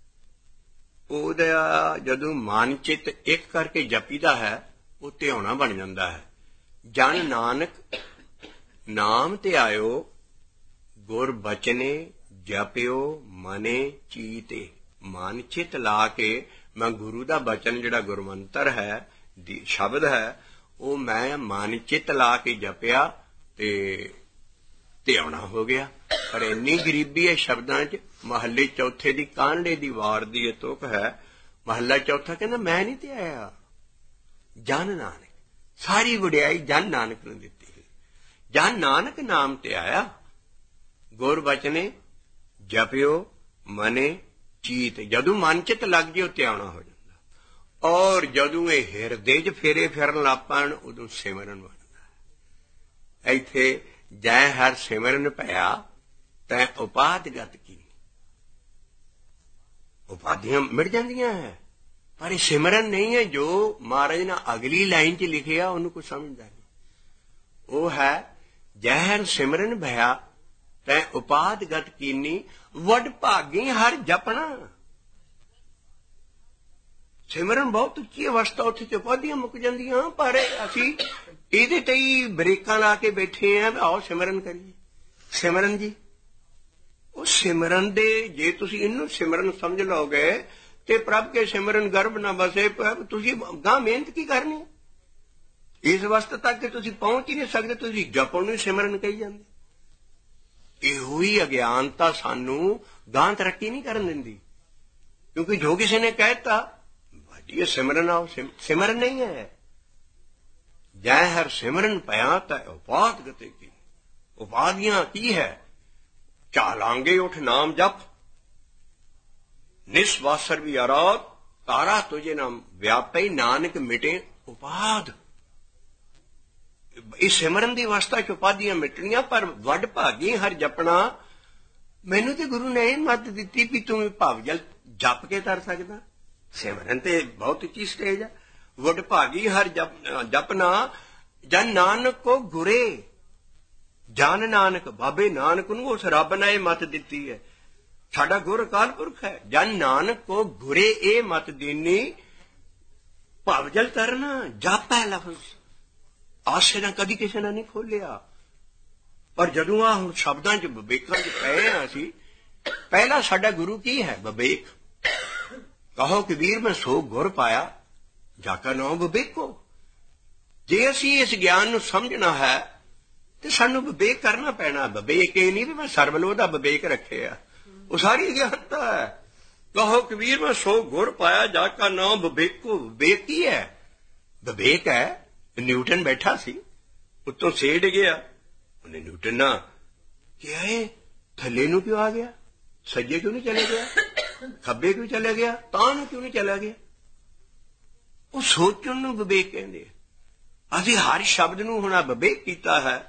ਉਹਦਾ ਜਦੋਂ ਮਨ ਚਿੱਤ ਇੱਕ ਕਰਕੇ ਜਪੀਦਾ ਹੈ, ਉਹ ਧਿਆਉਣਾ ਬਣ ਜਾਂਦਾ ਹੈ। ਜਨ ਨਾਨਕ ਨਾਮ ਤੇ ਆਇਓ, ਗੁਰ ਬਚਨੇ ਜਪਿਓ ਮਨੇ ਚੀਤੇ। ਮਨ ਚਿੱਤ ਲਾ ਕੇ ਮੈਂ ਗੁਰੂ ਦਾ ਬਚਨ, ਜਿਹੜਾ ਗੁਰਮੰਤਰ ਹੈ, ਦੀ ਸ਼ਬਦ ਹੈ, ਉਹ ਮੈਂ ਮਨ ਚਿੱਤ ਲਾ ਕੇ ਜਪਿਆ ਤੇ ਧਿਆਉਣਾ ਹੋ ਗਿਆ। ਪਰ ਇੰਨੀ ਗਰੀਬੀ ਹੈ ਸ਼ਬਦਾਂ 'ਚ। ਮਹੱਲੇ ਚੌਥੇ ਦੀ ਕਾਂਡੇ ਦੀ ਵਾਰ ਦੀ ਇਹ ਤੁਕ ਹੈ। ਮਹੱਲਾ ਚੌਥਾ ਕਹਿੰਦਾ ਮੈਂ ਨਹੀਂ ਤੇ ਆਇਆ, ਜਨ ਨਾਨਕ। ਸਾਰੀ ਵਡਿਆਈ ਜਨ ਨਾਨਕ ਨੂੰ ਦਿੱਤੀ। ਜਨ ਨਾਨਕ ਨਾਮ ਤੇ ਆਇਆ, ਗੁਰ ਬਚਨੇ ਜਪਿਓ ਮਨੇ ਚੀਤ। ਜਦੋਂ ਮਨ ਚਿੱਤ ਲੱਗ ਜੇ ਉਹ ਧਿਆਉਣਾ ਹੋ ਜਾਂਦਾ। ਔਰ ਜਦੋਂ ਇਹ ਹਿਰਦੇ 'ਚ ਫੇਰੇ ਫਿਰਨ ਲੱਗ ਪੈਣ, ਉਦੋਂ ਸਿਮਰਨ ਬਣਦਾ ਹੈ। ਇੱਥੇ ਜੈ ਹਰ ਸਿਮਰਨ ਭਇਆ ਤੈਂ ਉਪਾਦਗਤ ਕੀ। ਉਪਾਧੀਆਂ ਮਿਟ ਜਾਂਦੀਆਂ ਹੈ, ਪਰ ਇਹ ਸਿਮਰਨ ਨਹੀਂ ਹੈ। ਜੋ ਮਹਾਰਾਜ ਨੇ ਅਗਲੀ ਲਾਈਨ 'ਚ ਲਿਖਿਆ ਉਹਨੂੰ ਕੋਈ ਸਮਝਦਾ ਨਹੀਂ। ਉਹ ਹੈ ਜਹਿਰ ਸਿਮਰਨ ਭਇਆ ਤੈਂ ਉਪਾਦਗਤ ਕੀਨੀ, ਵੱਡ ਭਾਗੀ ਹਰ ਜਪਣਾ। ਸਿਮਰਨ ਬਹੁਤ ਉੱਚੀ ਅਵਸਥਾ, ਉੱਥੇ ਚ ਉਪਾਧੀਆਂ ਮੁੱਕ ਜਾਂਦੀਆਂ। ਪਰ ਅਸੀਂ ਇਹਦੇ ਤੇ ਹੀ ਬ੍ਰੇਕਾਂ ਲਾ ਕੇ ਬੈਠੇ ਆਂ, ਆਓ ਸਿਮਰਨ ਕਰੀਏ। ਸਿਮਰਨ ਜੀ, ਉਹ ਸਿਮਰਨ ਦੇ, ਜੇ ਤੁਸੀਂ ਇਹਨੂੰ ਸਿਮਰਨ ਸਮਝ ਲਓਗੇ ਤੇ ਪ੍ਰਭ ਕੇ ਸਿਮਰਨ ਗਰਭ ਨਾ ਬਸੇ, ਤੁਸੀਂ ਗਾਂ ਮਿਹਨਤ ਕੀ ਕਰਨੀ? ਇਸ ਅਵਸਥਾ ਤੱਕ ਕਿ ਤੁਸੀਂ ਪਹੁੰਚ ਹੀ ਨਹੀਂ ਸਕਦੇ, ਤੁਸੀਂ ਜਪਣ ਨੂੰ ਸਿਮਰਨ ਕਹੀ ਜਾਂਦੇ। ਇਹੋ ਹੀ ਅਗਿਆਨਤਾ ਸਾਨੂੰ ਗਾਂ ਤਰੱਕੀ ਨਹੀਂ ਕਰਨ ਦਿੰਦੀ। ਕਿਉਂਕਿ ਜੋ ਕਿਸੇ ਨੇ ਕਹਿਤਾ ਇਹ ਸਿਮਰਨ ਆਓ, ਸਿਮਰਨ ਨਹੀਂ ਹੈ। ਜੈ ਹਰ ਸਿਮਰਨ ਭਇਆ ਤੈ ਉਪਾਦ ਗਤੇ ਕੀ। ਉਪਾਦੀਆਂ ਕੀ ਹੈ? ਚਾਲਾਂਗੇ ਉਠ ਨਾਮ ਜਪ, ਨਿਸਵਾਸਰ ਵੀ ਆਰਾਤ, ਤਾਰਾ ਤੁਝੇ ਨਾਮ ਵਿਆਪੈ, ਨਾਨਕ ਮਿਟੇ ਉਪਾਦ। ਇਸ ਸਿਮਰਨ ਦੀ ਅਵਸਥਾ ਚ ਉਪਾਦੀਆਂ ਮਿਟਣੀਆਂ, ਪਰ ਵੱਡ ਭਾਗੀ ਹਰ ਜਪਣਾ। ਮੈਨੂੰ ਤੇ ਗੁਰੂ ਨੇ ਇਹ ਮੱਤ ਦਿੱਤੀ ਵੀ ਤੂੰ ਭਾਵ ਜਲ ਜਪ ਕੇ ਕਰ ਸਕਦਾ। ਸਿਮਰਨ ਤੇ ਬਹੁਤ ਉੱਚੀ ਸਟੇਜ ਹੈ। ਵੱਡ ਭਾਗੀ ਹਰ ਜਪਨਾ, ਜਨ ਨਾਨਕ ਕੋ ਗੁਰੇ। ਜਨ ਨਾਨਕ, ਬਾਬੇ ਨਾਨਕ ਨੂੰ ਉਸ ਰੱਬ ਨੇ ਇਹ ਮੱਤ ਦਿੱਤੀ ਹੈ। ਸਾਡਾ ਗੁਰ ਅਕਾਲ ਪੁਰਖ ਹੈ। ਜਨ ਨਾਨਕ ਕੋ ਗੁਰੇ ਇਹ ਮੱਤ ਦੇਣੀ, ਭਾਵ ਜਲ ਤਰਨਾ। ਜਪ ਹੈ ਲਫ਼ਜ਼, ਆਸੇ ਨਾਲ ਕਦੀ ਕਿਸੇ ਨੇ ਨਹੀਂ ਖੋਲਿਆ। ਪਰ ਜਦੋਂ ਆ ਹੁਣ ਸ਼ਬਦਾਂ ਚ ਵਿਵੇਕਾਂ ਚ ਪਏ ਆ ਅਸੀਂ, ਪਹਿਲਾ ਸਾਡਾ ਗੁਰੂ ਕੀ ਹੈ? ਵਿਵੇਕ। ਕਹੋ ਕਬੀਰ ਮੈਂ ਸੋ ਗੁਰ ਪਾਇਆ, ਜਾ ਕਾ ਨਾਮ ਵਿਵੇਕੋ। ਜੇ ਅਸੀਂ ਇਸ ਗਿਆਨ ਨੂੰ ਸਮਝਣਾ ਹੈ ਤੇ ਸਾਨੂੰ ਵਿਵੇਕ ਕਰਨਾ ਪੈਣਾ। ਵਿਵੇਕ ਇਹ ਨਹੀਂ ਵੀ ਮੈਂ ਸਰਬਲੋਹ ਦਾ ਵਿਵੇਕ ਰੱਖਿਆ, ਉਹ ਸਾਰੀ ਗਿਆਨਤਾ ਹੈ। ਕਹੋ ਕਬੀਰ ਮੈਂ ਸੋ ਗੁਰ ਪਾਇਆ, ਜਾ ਕਾ ਨਾਮ ਵਿਵੇਕੋ। ਵਿਵੇਕ ਕੀ ਹੈ? ਵਿਵੇਕ ਹੈ ਨਿਊਟਨ ਬੈਠਾ ਸੀ, ਉੱਤੋਂ ਸੇ ਡਿੱਗਿਆ, ਉਹਨੇ ਨਿਊਟਨ ਨਾ ਕਿਹਾ ਇਹ ਥੱਲੇ ਨੂੰ ਕਿਉਂ ਆ ਗਿਆ, ਸੱਜੇ ਕਿਉਂ ਨਹੀਂ ਚਲੇ ਗਿਆ, ਖੱਬੇ ਕਿਉਂ ਚਲੇ ਗਿਆ, ਤਾਂ ਨੂੰ ਕਿਉਂ ਨਹੀਂ ਚਲਾ ਗਿਆ। ਉਹ ਸੋਚਣ ਨੂੰ ਵਿਵੇਕ ਕਹਿੰਦੇ ਆ। ਅਸੀਂ ਹਰ ਸ਼ਬਦ ਨੂੰ ਹੁਣ ਵਿਵੇਕ ਕੀਤਾ ਹੈ।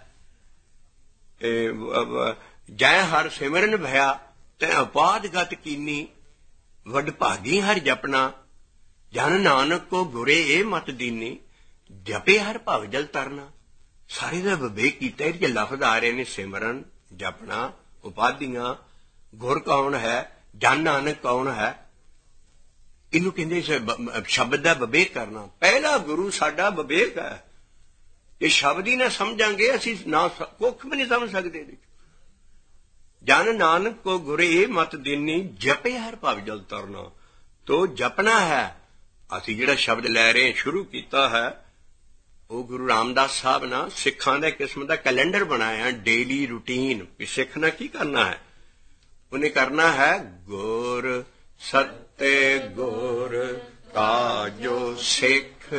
ਜੈ ਹਰ ਸਿਮਰਨ ਭਇਆ ਤੈ ਉਪਾਦ ਗਤ ਕੀਨੀ, ਵੱਡ ਭਾਗੀ ਹਰ ਜਪਣਾ। ਜਨ ਨਾਨਕ ਕੋ ਗੁਰੇ ਇਹ ਮਤ ਦੀਨੀ, ਜਪੇ ਹਰ ਭਵ ਜਲ ਤਰਨਾ। ਸਾਰੇ ਦਾ ਵਿਵੇਕ ਕੀਤਾ। ਇਹ ਲਫ਼ਜ਼ ਆ ਰਹੇ ਨੇ ਸਿਮਰਨ, ਜਪਣਾ, ਉਪਾਧੀਆਂ। ਗੁਰ ਕੌਣ ਹੈ, ਜਨ ਨਾਨਕ ਕੌਣ ਹੈ, ਇਹਨੂੰ ਕਹਿੰਦੇ ਸ਼ਬਦ ਦਾ ਵਿਵੇਕ ਕਰਨਾ। ਪਹਿਲਾ ਗੁਰੂ ਸਾਡਾ ਵਿਵੇਕ ਹੈ। ਇਹ ਸ਼ਬਦ ਹੀ ਨਾ ਸਮਝਾਂਗੇ ਅਸੀਂ ਨਾ ਕੁੱਖ ਵੀ ਨਹੀਂ ਸਮਝ ਸਕਦੇ। ਜਨ ਨਾਨਕ ਕੋ ਗੁਰੇ ਮਤ ਦੇਨੀ, ਜਪੇ ਹਰ ਭਵ ਜਲ ਤਰਨਾ। ਤੋ ਜਪਣਾ ਹੈ। ਅਸੀਂ ਜਿਹੜਾ ਸ਼ਬਦ ਲੈ ਰਹੇ ਸ਼ੁਰੂ ਕੀਤਾ ਹੈ, ਉਹ ਗੁਰੂ ਰਾਮਦਾਸ ਸਾਹਿਬ ਨਾ ਸਿੱਖਾਂ ਦਾ ਕਿਸਮ ਦਾ ਕੈਲੰਡਰ ਬਣਾਇਆ, ਡੇਲੀ ਰੂਟੀਨ। ਵੀ ਸਿੱਖ ਨੇ ਕੀ ਕਰਨਾ ਹੈ? ਉਹਨੇ ਕਰਨਾ ਹੈ ਗੁਰ ਸਤੇ ਗੁਰ ਕਾ ਜੋ ਸਿੱਖ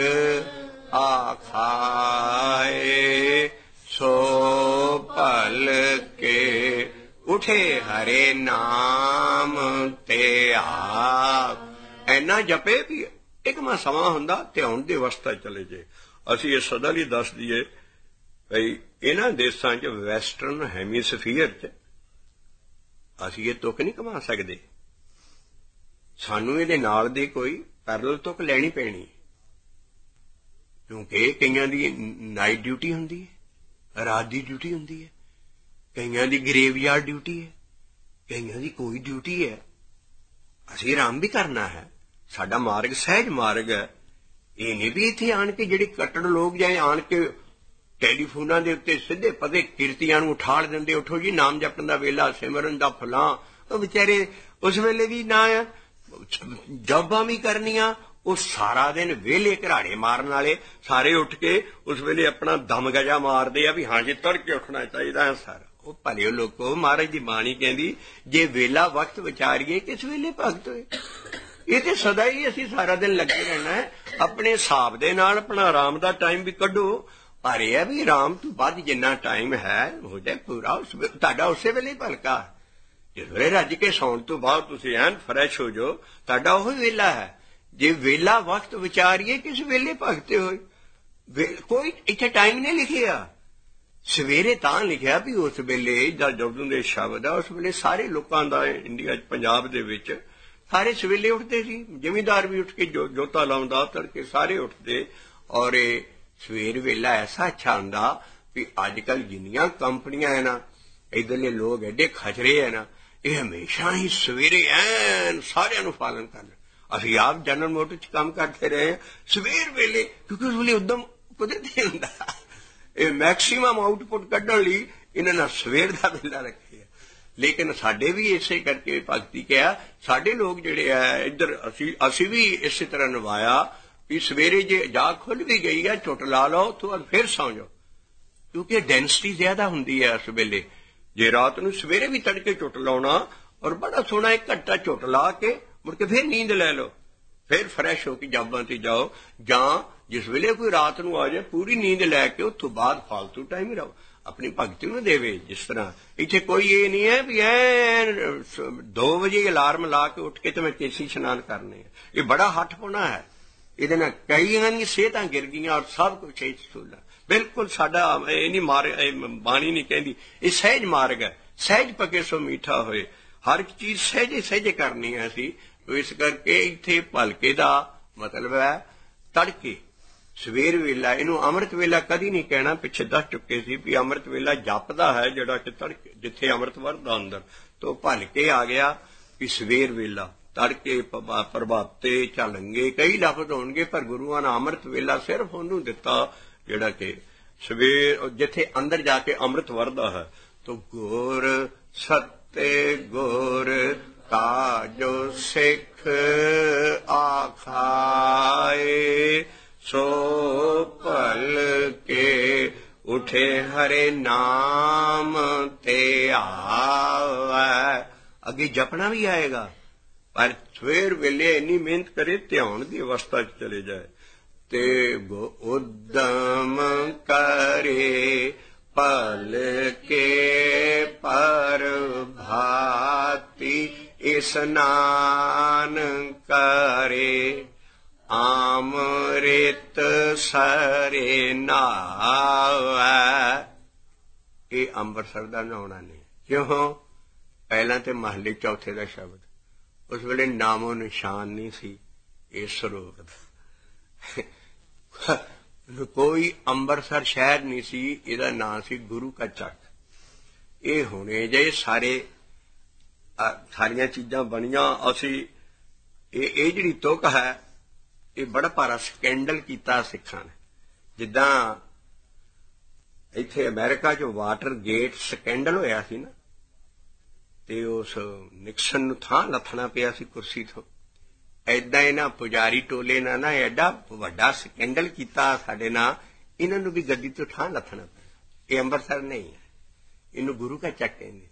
ਆਖਾਏ, ਸੋ ਭਲ ਕੇ ਉਠੇ ਹਰੇ ਨਾਮ ਤੇ ਆਪ। ਐਨਾ ਜਪੇ ਵੀ ਇੱਕ ਮਾ ਸਮਾਂ ਹੁੰਦਾ ਧਿਆਨ ਦੀ ਅਵਸਥਾ ਚਲੇ ਜੇ। ਅਸੀਂ ਇਹ ਸਦਾ ਲਈ ਦੱਸ ਦਈਏ ਭਈ ਇਹਨਾਂ ਦੇਸ਼ਾਂ 'ਚ ਵੈਸਟਰਨ ਹੈਮੀਸਫੀਅਰ 'ਚ ਅਸੀਂ ਇਹ ਤੁਕ ਨਹੀਂ ਕਮਾ ਸਕਦੇ। ਸਾਨੂੰ ਇਹਦੇ ਨਾਲ ਦੀ ਕੋਈ ਪੈਰਲਲ ਤੁਕ ਲੈਣੀ ਪੈਣੀ, ਕਿਉਂਕਿ ਕਈਆਂ ਦੀ ਨਾਈਟ ਡਿਊਟੀ ਹੁੰਦੀ ਹੈ, ਰਾਤ ਦੀ ਡਿਊਟੀ ਹੁੰਦੀ ਹੈ, ਕਈਆਂ ਦੀ ਗਰੇਵਯਾਰਡ ਡਿਊਟੀ ਹੈ, ਕਈਆਂ ਦੀ ਕੋਈ ਡਿਊਟੀ ਹੈ। ਅਸੀਂ ਆਰਾਮ ਵੀ ਕਰਨਾ ਹੈ। ਸਾਡਾ ਮਾਰਗ ਸਹਿਜ ਮਾਰਗ ਹੈ। ਇਹ ਨਹੀਂ ਵੀ ਇੱਥੇ ਆਣ ਕੇ ਜਿਹੜੇ ਕੱਟੜ ਲੋਕ ਜਾਂ ਆਣ ਕੇ ਟੈਲੀਫੋਨਾਂ ਦੇ ਉੱਤੇ ਸਿੱਧੇ ਪਦੇ ਕਿਰਤੀਆਂ ਨੂੰ ਉਠਾਲ ਦਿੰਦੇ, ਉੱਠੋ ਜੀ ਨਾਮ ਜਪਣ ਦਾ ਵੇਲਾ, ਸਿਮਰਨ ਦਾ ਫਲਾਂ। ਉਹ ਵਿਚਾਰੇ ਉਸ ਵੇਲੇ ਵੀ ਨਾ ਜੌਬਾਂ ਵੀ ਕਰਨੀਆਂ, ਉਹ ਸਾਰਾ ਦਿਨ ਵਿਹਲੇ ਘਰਾੜੇ ਮਾਰਨ ਵਾਲੇ ਸਾਰੇ ਉੱਠ ਕੇ ਉਸ ਵੇਲੇ ਆਪਣਾ ਦਮ ਗਜਾ ਮਾਰਦੇ ਆ ਵੀ ਹਾਂਜੀ ਤੜਕੇ ਉੱਠਣਾ ਚਾਹੀਦਾ ਹੈ ਸਾਰਾ। ਉਹ ਭਲਿਓ ਲੋਕੋ, ਮਹਾਰਾਜ ਦੀ ਬਾਣੀ ਕਹਿੰਦੀ ਜੇ ਵੇਲਾ ਵਕਤ ਵਿਚਾਰੀਏ ਕਿਸ ਵੇਲੇ ਭਗਤ ਹੋਏ। ਇਹ ਤੇ ਸਦਾ ਹੀ ਅਸੀਂ ਸਾਰਾ ਦਿਨ ਲੱਗੇ ਰਹਿਣਾ ਹੈ। ਆਪਣੇ ਹਿਸਾਬ ਦੇ ਨਾਲ ਆਪਣਾ ਆਰਾਮ ਦਾ ਟਾਈਮ ਵੀ ਕੱਢੋ, ਪਰ ਇਹ ਹੈ ਵੀ ਆਰਾਮ ਤੋਂ ਬਾਅਦ ਜਿੰਨਾ ਟਾਈਮ ਹੈ ਹੋ ਜਾਏ ਪੂਰਾ, ਤੁਹਾਡਾ ਉਸੇ ਵੇਲੇ ਭਲਕਾ। ਜਦੋਂ ਰੱਜ ਕੇ ਸੌਣ ਤੋਂ ਬਾਅਦ ਤੁਸੀਂ ਐਨ ਫਰੈਸ਼ ਹੋ ਜਾਓ, ਤੁਹਾਡਾ ਉਹ ਵੇਲਾ ਹੈ। ਜੇ ਵੇਲਾ ਵਕਤ ਵਿਚਾਰੀਏ ਕਿਸ ਵੇਲੇ ਭਗਤੇ ਹੋਏ, ਕੋਈ ਇੱਥੇ ਟਾਈਮ ਨਹੀਂ ਲਿਖਿਆ। ਸਵੇਰੇ ਤਾਂ ਲਿਖਿਆ ਵੀ ਉਸ ਵੇਲੇ ਜਦ ਜਦੋਂ ਦੇ ਸ਼ਬਦ ਆ, ਉਸ ਵੇਲੇ ਸਾਰੇ ਲੋਕਾਂ ਦਾ ਇੰਡੀਆ 'ਚ ਪੰਜਾਬ ਦੇ ਵਿੱਚ ਸਾਰੇ ਸਵੇਲੇ ਉੱਠਦੇ ਸੀ। ਜ਼ਿਮੀਂਦਾਰ ਵੀ ਉੱਠ ਕੇ ਜੋਤਾ ਲਾਉਂਦਾ, ਤੜਕੇ ਸਾਰੇ ਉੱਠਦੇ। ਔਰ ਇਹ ਸਵੇਰ ਵੇਲਾ ਐਸਾ ਅੱਛਾ ਹੁੰਦਾ ਵੀ ਅੱਜ ਕੱਲ੍ਹ ਜਿੰਨੀਆਂ ਕੰਪਨੀਆਂ ਹੈ ਨਾ, ਇੱਧਰਲੇ ਲੋਕ ਐਡੇ ਖਚਰੇ ਹੈ ਨਾ, ਇਹ ਹਮੇਸ਼ਾ ਹੀ ਸਵੇਰੇ ਐਨ ਸਾਰਿਆਂ ਨੂੰ ਪਾਲਣ ਕਰਨ। ਅਸੀਂ ਆਪ ਜਨਰਲ ਮੋਟਰ 'ਚ ਕੰਮ ਕਰਦੇ ਰਹੇ ਸਵੇਰ ਵੇਲੇ, ਕਿਉਂਕਿ ਉਸ ਵੇਲੇ ਉਦਮ ਕੁਦਰਤੀ ਹੁੰਦਾ। ਇਹ ਮੈਕਸੀਮਮ ਆਊਟਪੁੱਟ ਕੱਢਣ ਲਈ ਇਹਨਾਂ ਨੇ ਸਵੇਰ ਦਾ ਵੇਲਾ ਰੱਖਿਆ। ਲੇਕਿਨ ਸਾਡੇ ਵੀ ਇਸੇ ਕਰਕੇ ਭਗਤੀ ਕਿਹਾ, ਸਾਡੇ ਲੋਕ ਜਿਹੜੇ ਆ ਇੱਧਰ ਅਸੀਂ ਅਸੀਂ ਵੀ ਇਸੇ ਤਰ੍ਹਾਂ ਨਿਭਾਇਆ ਵੀ ਸਵੇਰੇ ਜੇ ਜਾਗ ਖੁੱਲ ਵੀ ਗਈ ਹੈ ਝੁੱਟ ਲਾ ਲਓ, ਉਸ ਤੋਂ ਬਾਅਦ ਫਿਰ ਸੌਂ ਜਾਓ, ਕਿਉਂਕਿ ਡੈਂਸਿਟੀ ਜ਼ਿਆਦਾ ਹੁੰਦੀ ਹੈ ਉਸ ਵੇਲੇ। ਜੇ ਰਾਤ ਨੂੰ ਸਵੇਰੇ ਵੀ ਤੜਕੇ ਝੁੱਟ ਲਾਉਣਾ ਔਰ ਬੜਾ ਸੋਹਣਾ ਇੱਕ ਘੰਟਾ ਝੁੱਟ ਲਾ ਕੇ ਮੁੜ ਕੇ ਫਿਰ ਨੀਂਦ ਲੈ ਲਓ, फिर फ्रैश होकर जाबां ते जाओ, जां जिस वेले कोई रात नूं आ जाए पूरी नींद लैके उस तो बाद फालतू टाइम ही रहो, अपनी भगती नूं देवे। जिस तरह इत्थे कोई ये नहीं है भी ऐ दो बजे अलार्म ला के उठ के तो मैं केसी इशनान करने, ये बड़ा हठपुना है। ਇਹਦੇ ਨਾਲ ਕਈਆਂ ਦੀਆਂ ਸਿਹਤਾਂ ਗਿਰ ਗਈਆਂ ਔਰ ਸਭ ਕੁਛ ਇਹ ਸਹੂਲਤ ਬਿਲਕੁਲ ਸਾਡਾ ਇਹ ਨਹੀਂ ਮਾਰ ਬਾਣੀ ਨਹੀਂ ਕਹਿੰਦੀ, ਇਹ ਸਹਿਜ ਮਾਰਗ ਹੈ। ਸਹਿਜ ਪਕੇ ਸੋ ਮਿੱਠਾ ਹੋਏ, ਹਰ ਇੱਕ ਚੀਜ਼ ਸਹਿਜੇ ਸਹਿਜੇ ਕਰਨੀ ਹੈ ਅਸੀਂ। ਇਸ ਕਰਕੇ ਇੱਥੇ ਭਲਕੇ ਦਾ ਮਤਲਬ ਹੈ ਤੜਕੇ ਸਵੇਰ ਵੇਲਾ, ਇਹਨੂੰ ਅੰਮ੍ਰਿਤ ਵੇਲਾ ਕਦੀ ਨਹੀਂ ਕਹਿਣਾ। ਪਿੱਛੇ ਦੱਸ ਚੁੱਕੇ ਸੀ ਵੀ ਅੰਮ੍ਰਿਤ ਵੇਲਾ ਜਪਦਾ ਹੈ ਜਿਹੜਾ ਕਿ ਤੜਕੇ ਜਿੱਥੇ ਅੰਮ੍ਰਿਤ ਵਰਦਾ ਅੰਦਰ ਤੋਂ ਭਲਕੇ ਆ ਗਿਆ ਵੀ ਸਵੇਰ ਵੇਲਾ ਤੜਕੇ ਪ੍ਰਭਾਤੇ ਝਲੰਗੇ ਕਈ ਲਫ਼ਜ਼ ਹੋਣਗੇ, ਪਰ ਗੁਰੂਆਂ ਨੇ ਅੰਮ੍ਰਿਤ ਵੇਲਾ ਸਿਰਫ ਉਹਨੂੰ ਦਿੱਤਾ ਜਿਹੜਾ ਕਿ ਸਵੇਰ ਜਿੱਥੇ ਅੰਦਰ ਜਾ ਕੇ ਅੰਮ੍ਰਿਤ ਵਰਦਾ ਹੈ। ਤੋ ਗੁਰ ਸੱਤੇ ਗੁਰ ਕਾ ਜੋ ਸਿੱਖ ਆਖਾਏ, ਸੋ ਭਲ ਕੇ ਉਠੇ ਹਰੇ ਨਾਮ ਤੇ ਆਵੈ। ਅੱਗੇ ਜਪਣਾ ਵੀ ਆਏਗਾ, पर सवेर वेले इन्नी मेहनत करे ध्यान की अवस्था च चले जाए ते उद्दम करे भल के पर भाती स्नान करे, अमृत सरे नावै। ये अंबरसर दा नहाउणा नहीं क्यों? पहला तो महले चौथे का शब्द, उस वेले नामो निशान नहीं सी इस सरोवर दा। कोई अंबरसर शहर नहीं सी, इहदा नाम सी गुरु का चक। ये होने जे सारे सारिया चीजां बनियां। असी ये जिहड़ी तुक है ये बड़ा भारा स्कैंडल कीता सिखां ने, जिद्दां इत्थे अमेरिका च वाटर गेट स्कैंडल होया सी ना, ਤੇ ਉਸ ਨਿਕਸਨ ਨੂੰ ਥਾਂ ਲੱਥਣਾ ਪਿਆ ਸੀ ਕੁਰਸੀ ਤੋਂ। ਏਦਾਂ ਇਹਨਾਂ ਪੁਜਾਰੀ ਟੋਲੇ ਨਾਲ ਨਾ ਐਡਾ ਵੱਡਾ ਸਕੈਂਡਲ ਕੀਤਾ ਸਾਡੇ ਨਾਲ, ਇਹਨਾਂ ਨੂੰ ਵੀ ਗੱਦੀ ਤੋਂ ਥਾਂ ਲੱਥਣਾ ਪਿਆ। ਇਹ ਅੰਮ੍ਰਿਤਸਰ ਨਹੀਂ ਹੈ, ਇਹਨੂੰ ਗੁਰੂ ਕਾ ਚੱਕ ਕਹਿੰਦੇ।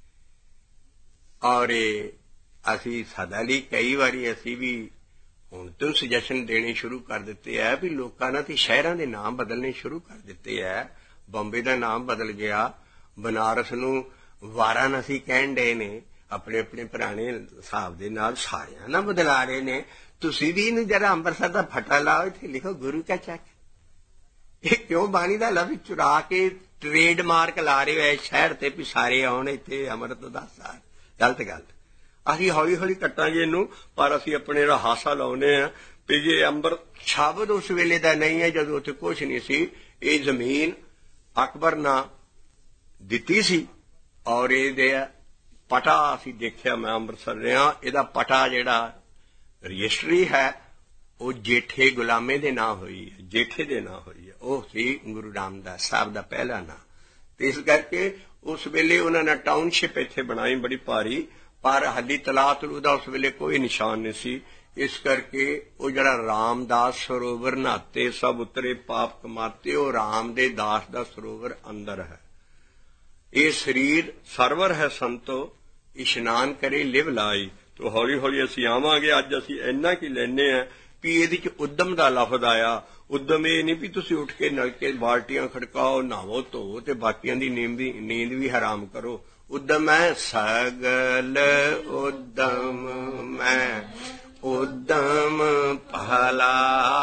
ਔਰ ਅਸੀਂ ਸਦਾ ਲਈ ਕਈ ਵਾਰੀ ਅਸੀਂ ਵੀ ਹੁਣ ਤੋਂ ਸੁਜੈਸ਼ਨ ਦੇਣੇ ਸ਼ੁਰੂ ਕਰ ਦਿੱਤੇ ਹੈ ਵੀ ਲੋਕਾਂ ਨੇ ਤੇ ਸ਼ਹਿਰਾਂ ਦੇ ਨਾਮ ਬਦਲਣੇ ਸ਼ੁਰੂ ਕਰ ਦਿੱਤੇ ਹੈ। ਬੰਬੇ ਦਾ ਨਾਮ ਬਦਲ ਗਿਆ, ਬਨਾਰਸ ਨੂੰ ਵਾਰਾਣਸੀ ਕਹਿਣ ਡਏ ਨੇ, ਆਪਣੇ ਆਪਣੇ ਪੁਰਾਣੇ ਹਿਸਾਬ ਦੇ ਨਾਲ ਸਾਰਿਆਂ ਨਾਲ ਬਦਲਾ ਰਹੇ ਨੇ। ਤੁਸੀਂ ਵੀ ਇਹਨੂੰ ਜਰਾ ਅੰਮ੍ਰਿਤਸਰ ਦਾ ਫਟਾ ਲਾਓ, ਇੱਥੇ ਲਿਖੋ ਗੁਰੂ ਕਾ ਚੱਕ। ਇਹ ਕਿਉਂ ਬਾਣੀ ਦਾ ਲਫ਼ਜ਼ ਚੁਰਾ ਕੇ ਟ੍ਰੇਡ ਮਾਰਕ ਲਾ ਰਹੇ ਹੋ ਸ਼ਹਿਰ ਤੇ ਵੀ ਸਾਰੇ ਆਉਣ ਇੱਥੇ ਅੰਮ੍ਰਿਤ ਦਾ ਸਾਰ? ਗਲਤ ਗੱਲ। ਅਸੀਂ ਹੌਲੀ ਹੌਲੀ ਕੱਟਾਂਗੇ ਇਹਨੂੰ, ਪਰ ਅਸੀਂ ਆਪਣੇ ਰਹਾਸਾ ਲਾਉਨੇ ਆ ਵੀ ਜੇ ਅੰਮ੍ਰਿਤ ਸ਼ਬਦ ਉਸ ਵੇਲੇ ਦਾ ਨਹੀਂ ਹੈ ਜਦੋਂ ਉੱਥੇ ਕੁਛ ਨਹੀਂ ਸੀ। ਇਹ ਜ਼ਮੀਨ ਅਕਬਰ ਨਾ ਦਿੱਤੀ ਸੀ ਔਰ ਇਹਦੇ ਪਟਾ ਅਸੀਂ ਦੇਖਿਆ, ਮੈਂ ਅੰਮ੍ਰਿਤਸਰ ਰਿਹਾ, ਇਹਦਾ ਪਟਾ ਜਿਹੜਾ ਰਜਿਸਟਰੀ ਹੈ ਉਹ ਜੇਠੇ ਗੁਲਾਮੇ ਦੇ ਨਾਂ ਹੋਈ ਹੈ, ਜੇਠੇ ਦੇ ਨਾਂ ਹੋਈ ਹੈ। ਉਹ ਸੀ ਗੁਰੂ ਰਾਮਦਾਸ ਸਾਹਿਬ ਦਾ ਪਹਿਲਾ ਨਾਂ। ਤੇ ਇਸ ਕਰਕੇ ਉਸ ਵੇਲੇ ਉਹਨਾਂ ਨੇ ਟਾਊਨਸ਼ਿਪ ਇੱਥੇ ਬਣਾਈ ਬੜੀ ਭਾਰੀ, ਪਰ ਹਾਲੀ ਤਲਾਅ ਤਲੂ ਦਾ ਉਸ ਵੇਲੇ ਕੋਈ ਨਿਸ਼ਾਨ ਨਹੀਂ ਸੀ। ਇਸ ਕਰਕੇ ਉਹ ਜਿਹੜਾ ਰਾਮਦਾਸ ਸਰੋਵਰ ਨਹਾਤੇ ਸਭ ਉਤਰੇ ਪਾਪ ਕਮਾਤੇ, ਉਹ ਰਾਮ ਦੇ ਦਾਸ ਦਾ ਸਰੋਵਰ ਅੰਦਰ ਹੈ। ਇਹ ਸਰੀਰ ਸਰਵਰ ਹੈ ਸੰਤੋ, ਇਸ਼ਨਾਨ ਕਰੇ ਲਿਵ ਲਾਈ। ਤੋ ਹੌਲੀ ਹੌਲੀ ਅਸੀਂ ਆਵਾਂਗੇ। ਅੱਜ ਅਸੀਂ ਇੰਨਾ ਕੀ ਲੈਨੇ ਆ ਵੀ ਇਹਦੇ ਚ ਉਦਮ ਦਾ ਲਫ਼ਜ਼ ਆਇਆ। ਉਦਮ ਇਹ ਨਹੀਂ ਵੀ ਤੁਸੀਂ ਉੱਠ ਕੇ ਨਲਕੇ ਬਾਲਟੀਆਂ ਖੜਕਾਓ, ਨਹਾਵੋ ਧੋਵੋ ਤੇ ਬਾਕੀਆਂ ਦੀ ਨੀਂਦ ਵੀ ਨੀਂਦ ਵੀ ਹਰਾਮ ਕਰੋ। ਉਦਮ ਹੈ ਸਗਲ ਉਦਮ ਮੈਂ ਉਦਮ ਭਲਾ,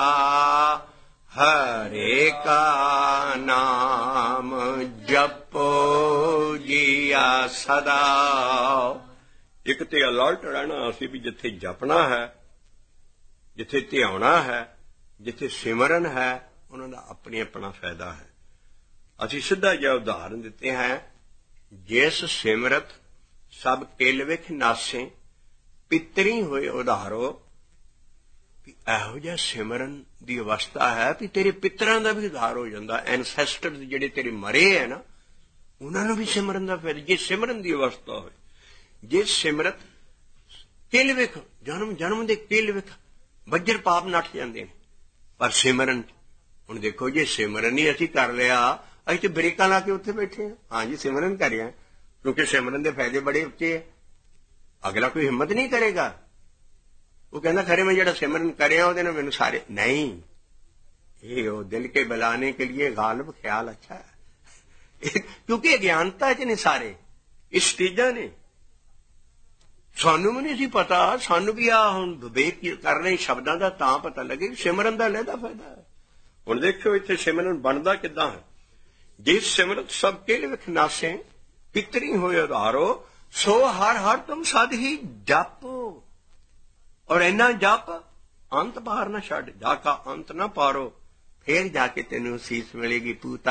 हरे का नाम जपो जिया सदा। एक ते अलर्ट रहना असी भी जिथे जपना है, जिथे ध्याना है, जिथे सिमरन है, उन्होंने अपनी अपना फायदा है। असी सीधा जिहा उदाहरण दिते हैं, जिस सिमरत सब किल विख नासे पितरी होए उधारो। ਇਹੋ ਜਿਹਾ ਸਿਮਰਨ ਦੀ ਅਵਸਥਾ ਹੈ ਵੀ ਤੇਰੇ ਪਿਤਰਾਂ ਦਾ ਵੀ ਉਧਾਰ ਹੋ ਜਾਂਦਾ। ਐਨਸੈਸਟਰਸ ਜਿਹੜੇ ਤੇਰੇ ਮਰੇ ਹੈ ਨਾ, ਉਹਨਾਂ ਨੂੰ ਵੀ ਸਿਮਰਨ ਦਾ ਫਾਇਦਾ, ਜੇ ਸਿਮਰਨ ਦੀ ਅਵਸਥਾ ਹੋਏ। ਜੇ ਸਿਮਰਤ ਕਿਲ ਵਿਖ, ਜਨਮ ਜਨਮ ਦੇ ਕਿਲ ਵਿਖ ਵੱਜਰ ਪਾਪ ਨੱਠ ਜਾਂਦੇ ਨੇ। ਪਰ ਸਿਮਰਨ ਹੁਣ ਦੇਖੋ, ਜੇ ਸਿਮਰਨ ਹੀ ਅਸੀਂ ਕਰ ਲਿਆ, ਅਸੀਂ ਤੇ ਬ੍ਰੇਕਾਂ ਲਾ ਕੇ ਉੱਥੇ ਬੈਠੇ ਹਾਂ। ਹਾਂਜੀ ਸਿਮਰਨ ਕਰਿਆ, ਕਿਉਂਕਿ ਸਿਮਰਨ ਦੇ ਫਾਇਦੇ ਬੜੇ ਉੱਚੇ ਹੈ। ਅਗਲਾ ਕੋਈ ਹਿੰਮਤ ਨਹੀਂ ਕਰੇਗਾ वो कहना खरे मैं जो सिमरन करिया ਉਹਦੇ ਨਾਲ ਮੈਨੂੰ ਸਾਰੇ नहीं, ये वो दिल के बलाने के लिए गालिब ख्याल अच्छा है क्योंकि अज्ञानता च ने सारे इस चीजां ने सानू भी नहीं सी पता। सानू भी आ हुण विवेक कर रहे शब्दां दा तां पता लगे सिमरन दा लहदा फायदा है। हुण देखो इत्थे सिमरन बनदा किदां है। जिस सिमरत सब के लिख नासे पितरी होए उधारो सो हर हर तुम सद ही जपो। और इन्ना जप अंत पार ना छड़ जाका अंत ना पारो फिर जाके तेनू सीस मिलेगी पूता।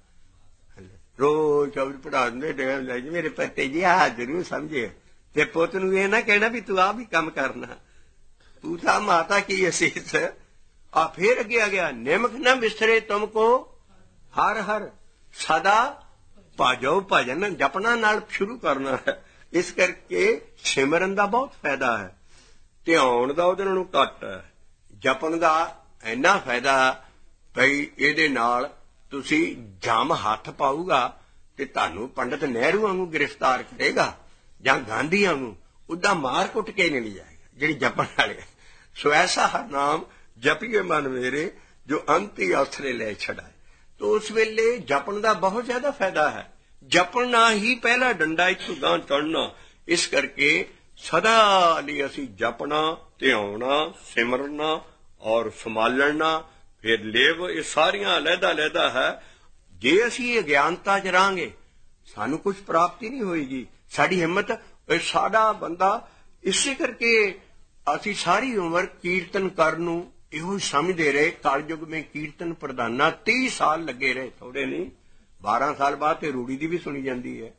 रोज शब्द पढ़ा दे मेरे पते जी आ जरूर समझे ते पुत नू ये ना कहना भी तू आ भी कम करना पूता माता की असीस। आ फिर अगे आ गया निमक न बिसरे तुमको हर हर सदा भाजो भजन जपना नाल शुरू करना है। इस करके सिमरन का बहुत फायदा है, ध्यान का उहदे नालों घट है। जपन का इन्ना फायदा भई इहदे नाल तुसी जम हथ पाऊगा ते तुहानू पंडित नेहरू वांगू गिरफ्तार करेगा जां गांधी वांगू उदा मार कुट के नहीं ले जाएगा जिहड़ी जपन वाले। सो ऐसा हर नाम जपिए मन मेरे जो अंत ही अवसरे ले छड़ाए। तो उस वेले जपन का बहुत ज्यादा फायदा है। जपना ही पहला डंडा इत्थों गां चढ़ना। इस करके सदा लई असीं जपना ध्याना सिमरना और संभालना फिर लेव ये सारियां अलहदा अलहदा है। जे असीं अज्ञानता च रहांगे सानू कुछ प्राप्ति नहीं होएगी। साडी हिम्मत साडा बंदा इसे करके असीं सारी उम्र कीर्तन करन नूं इहो समझदे रहे। कलयुग में कीर्तन प्रधाना तीस साल लगे रहे, थोड़े नहीं। बारह साल बाद ते रूड़ी दी भी सुनी जाती है।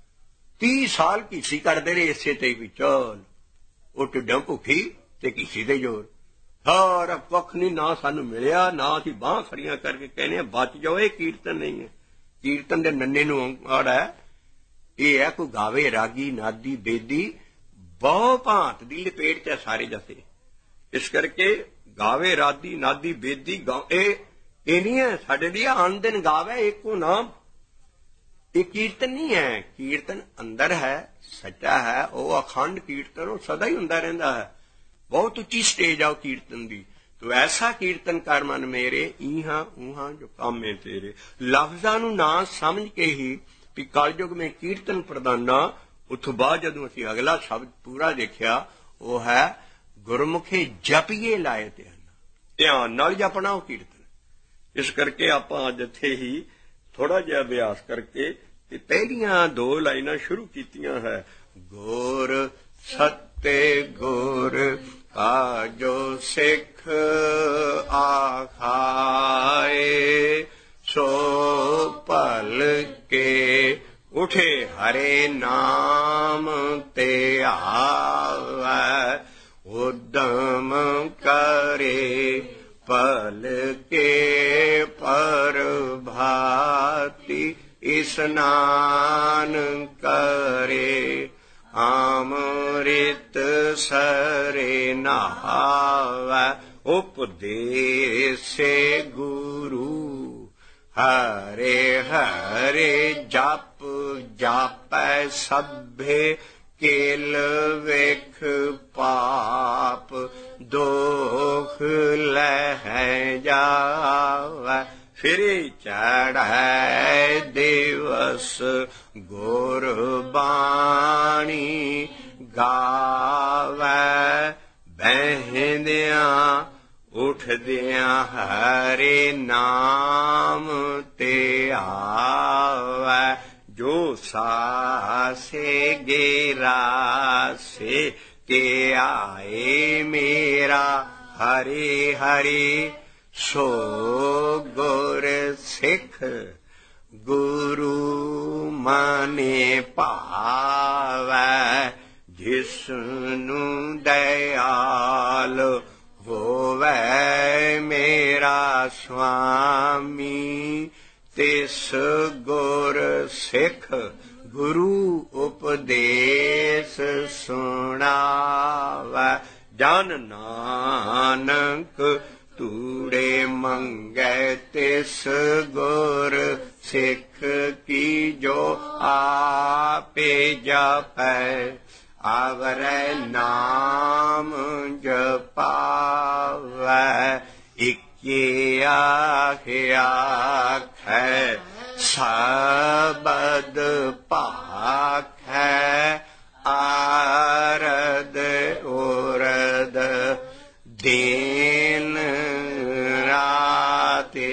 तीस साल किसी करते रहे इसे ते भी चल वो टिड्डों भुखी ते किसी दे जोर सारा कख नहीं ना सानू मिलिया ना असीं बांह खड़ियां करके कहने बच जाओ। ये कीर्तन नहीं है। कीर्तन दे नन्ने नूं आड़ है ये है कोई गावे रागी नादी बेदी बहु भांत दी लपेट च सारे जसे। इस करके गावे रादी नादी बेदी ये नहीं है साडे लिए आन दिन गावे एको नाम। ये कीर्तन नहीं है। कीर्तन अंदर है सच्चा है वो अखंड कीर्तन वो सदा ही हुंदा रहिंदा है। बहुत उच्ची स्टेज आओ कीर्तन दी। तो ऐसा कीर्तन कर मन मेरे ईहा ऊहा जो काम है तेरे। लफ्जां नूं ना समझ के ही भी कलयुग में कीर्तन प्रधाना। उथों बाद जदों असीं अगला शब्द पूरा देखिया वो है गुरमुखे जपिए लाए ध्यान ध्यान नाल जपना वो कीर्तन। इस करके आपां अज इत्थे ही थोड़ा जिहा अभ्यास करके ते पहलियां दो लाइनां शुरू कीतियां है। गुर सत्ते गुर का जो सिख आखाए सो पल के उठे हरे नाम ते आवे उद्दम करे पल के पर भाति स्नान करे अमृत सरे नहावे उपदेश गुरु हरे हरे जप जापै सभे केल वेख पाप दोख लह जावे फिर चढ़ै दिवस गुरबाणी गावै बहदियां उठदियां हरे नाम ते आवे जो सासे गेरा से के आए मेरा हरे हरे सो गुर सिख गुरु मने पावै जिसनु दयाल होवै मेरा स्वामी तिस गुर सिख गुरु उपदेश सुनावै जन नानक तूड़े मंगै तिस गुर सिख की जो आपे जापै आवरै नाम जपावै इक्के आखे आखै सबद भाखै आरद उरद दिन राते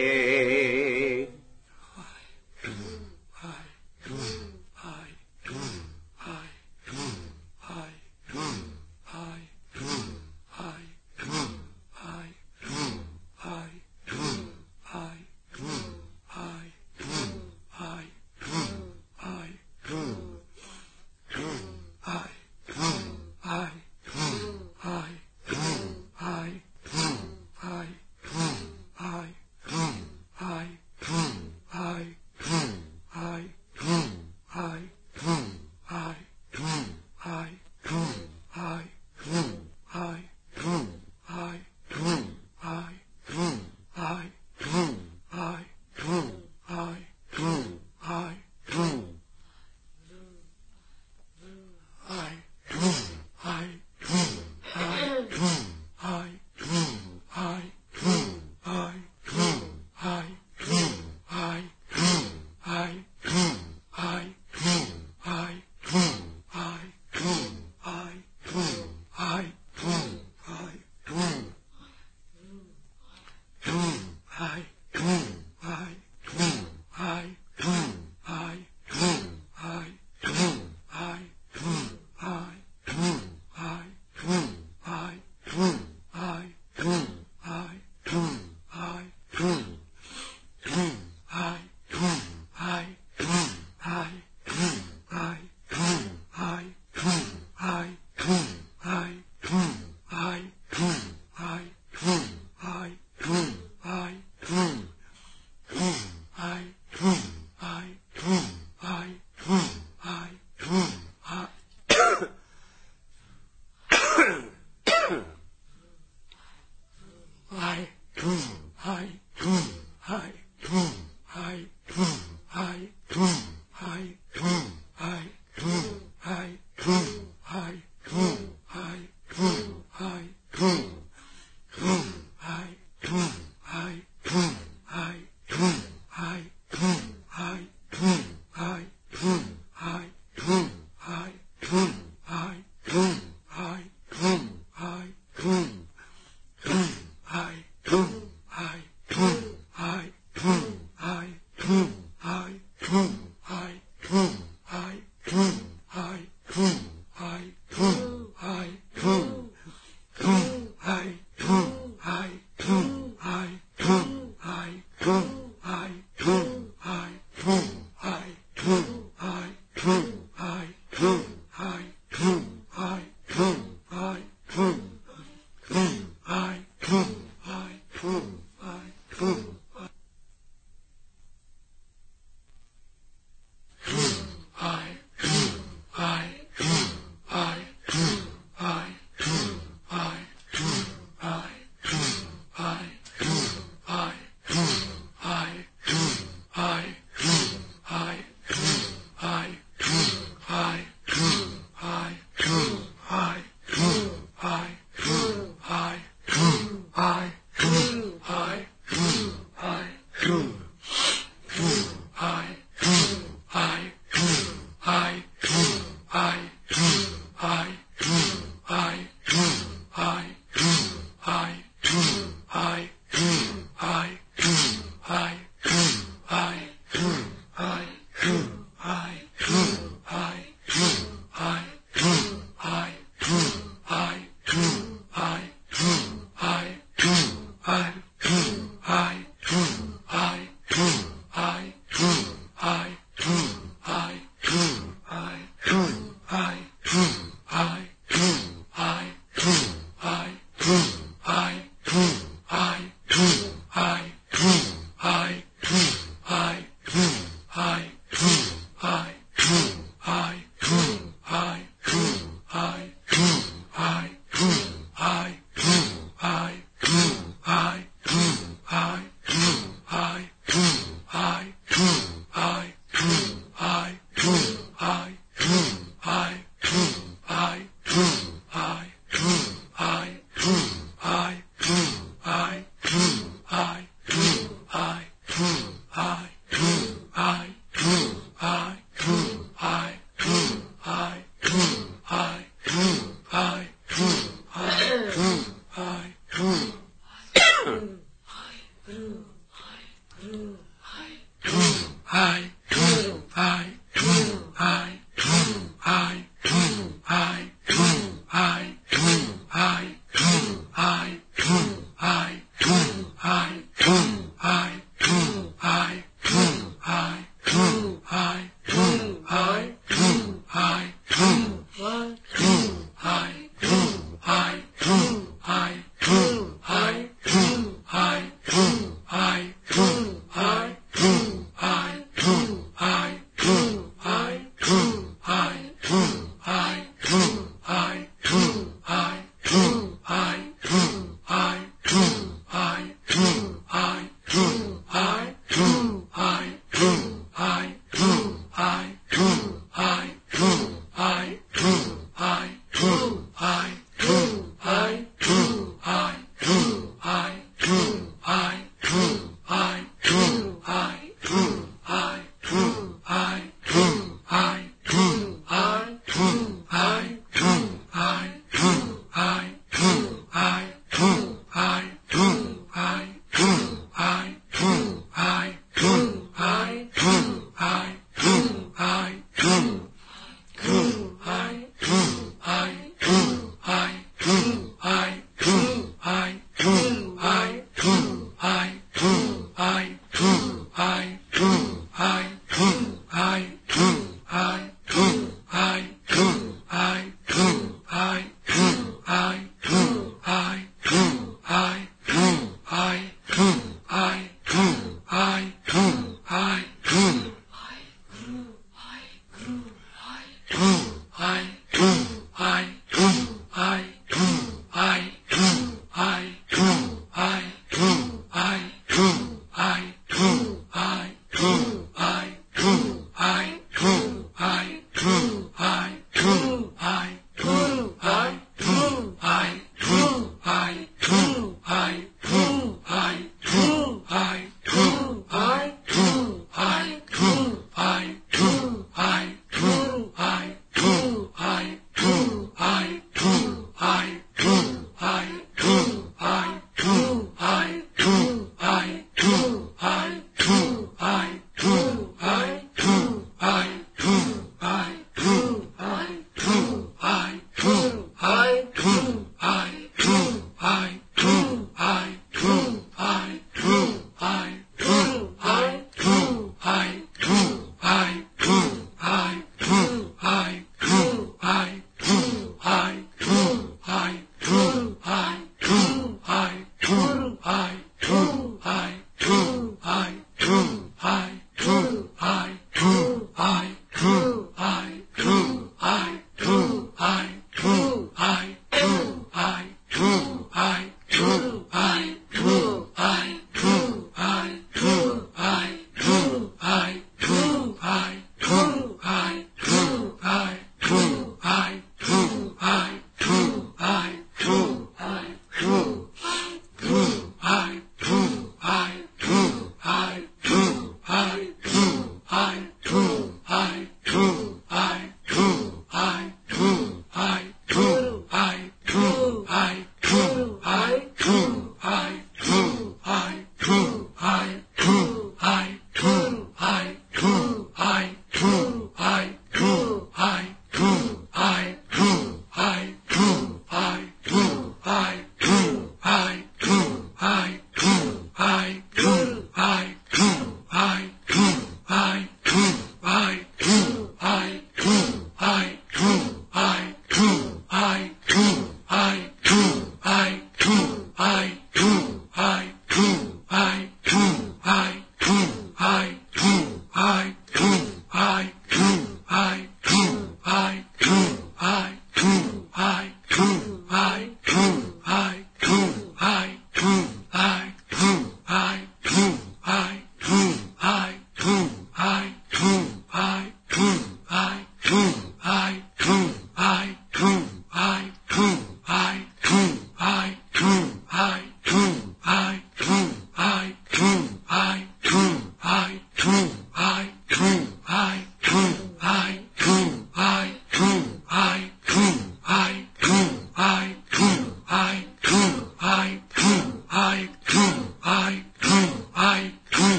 ਵਾਹਿਗੁਰੂ।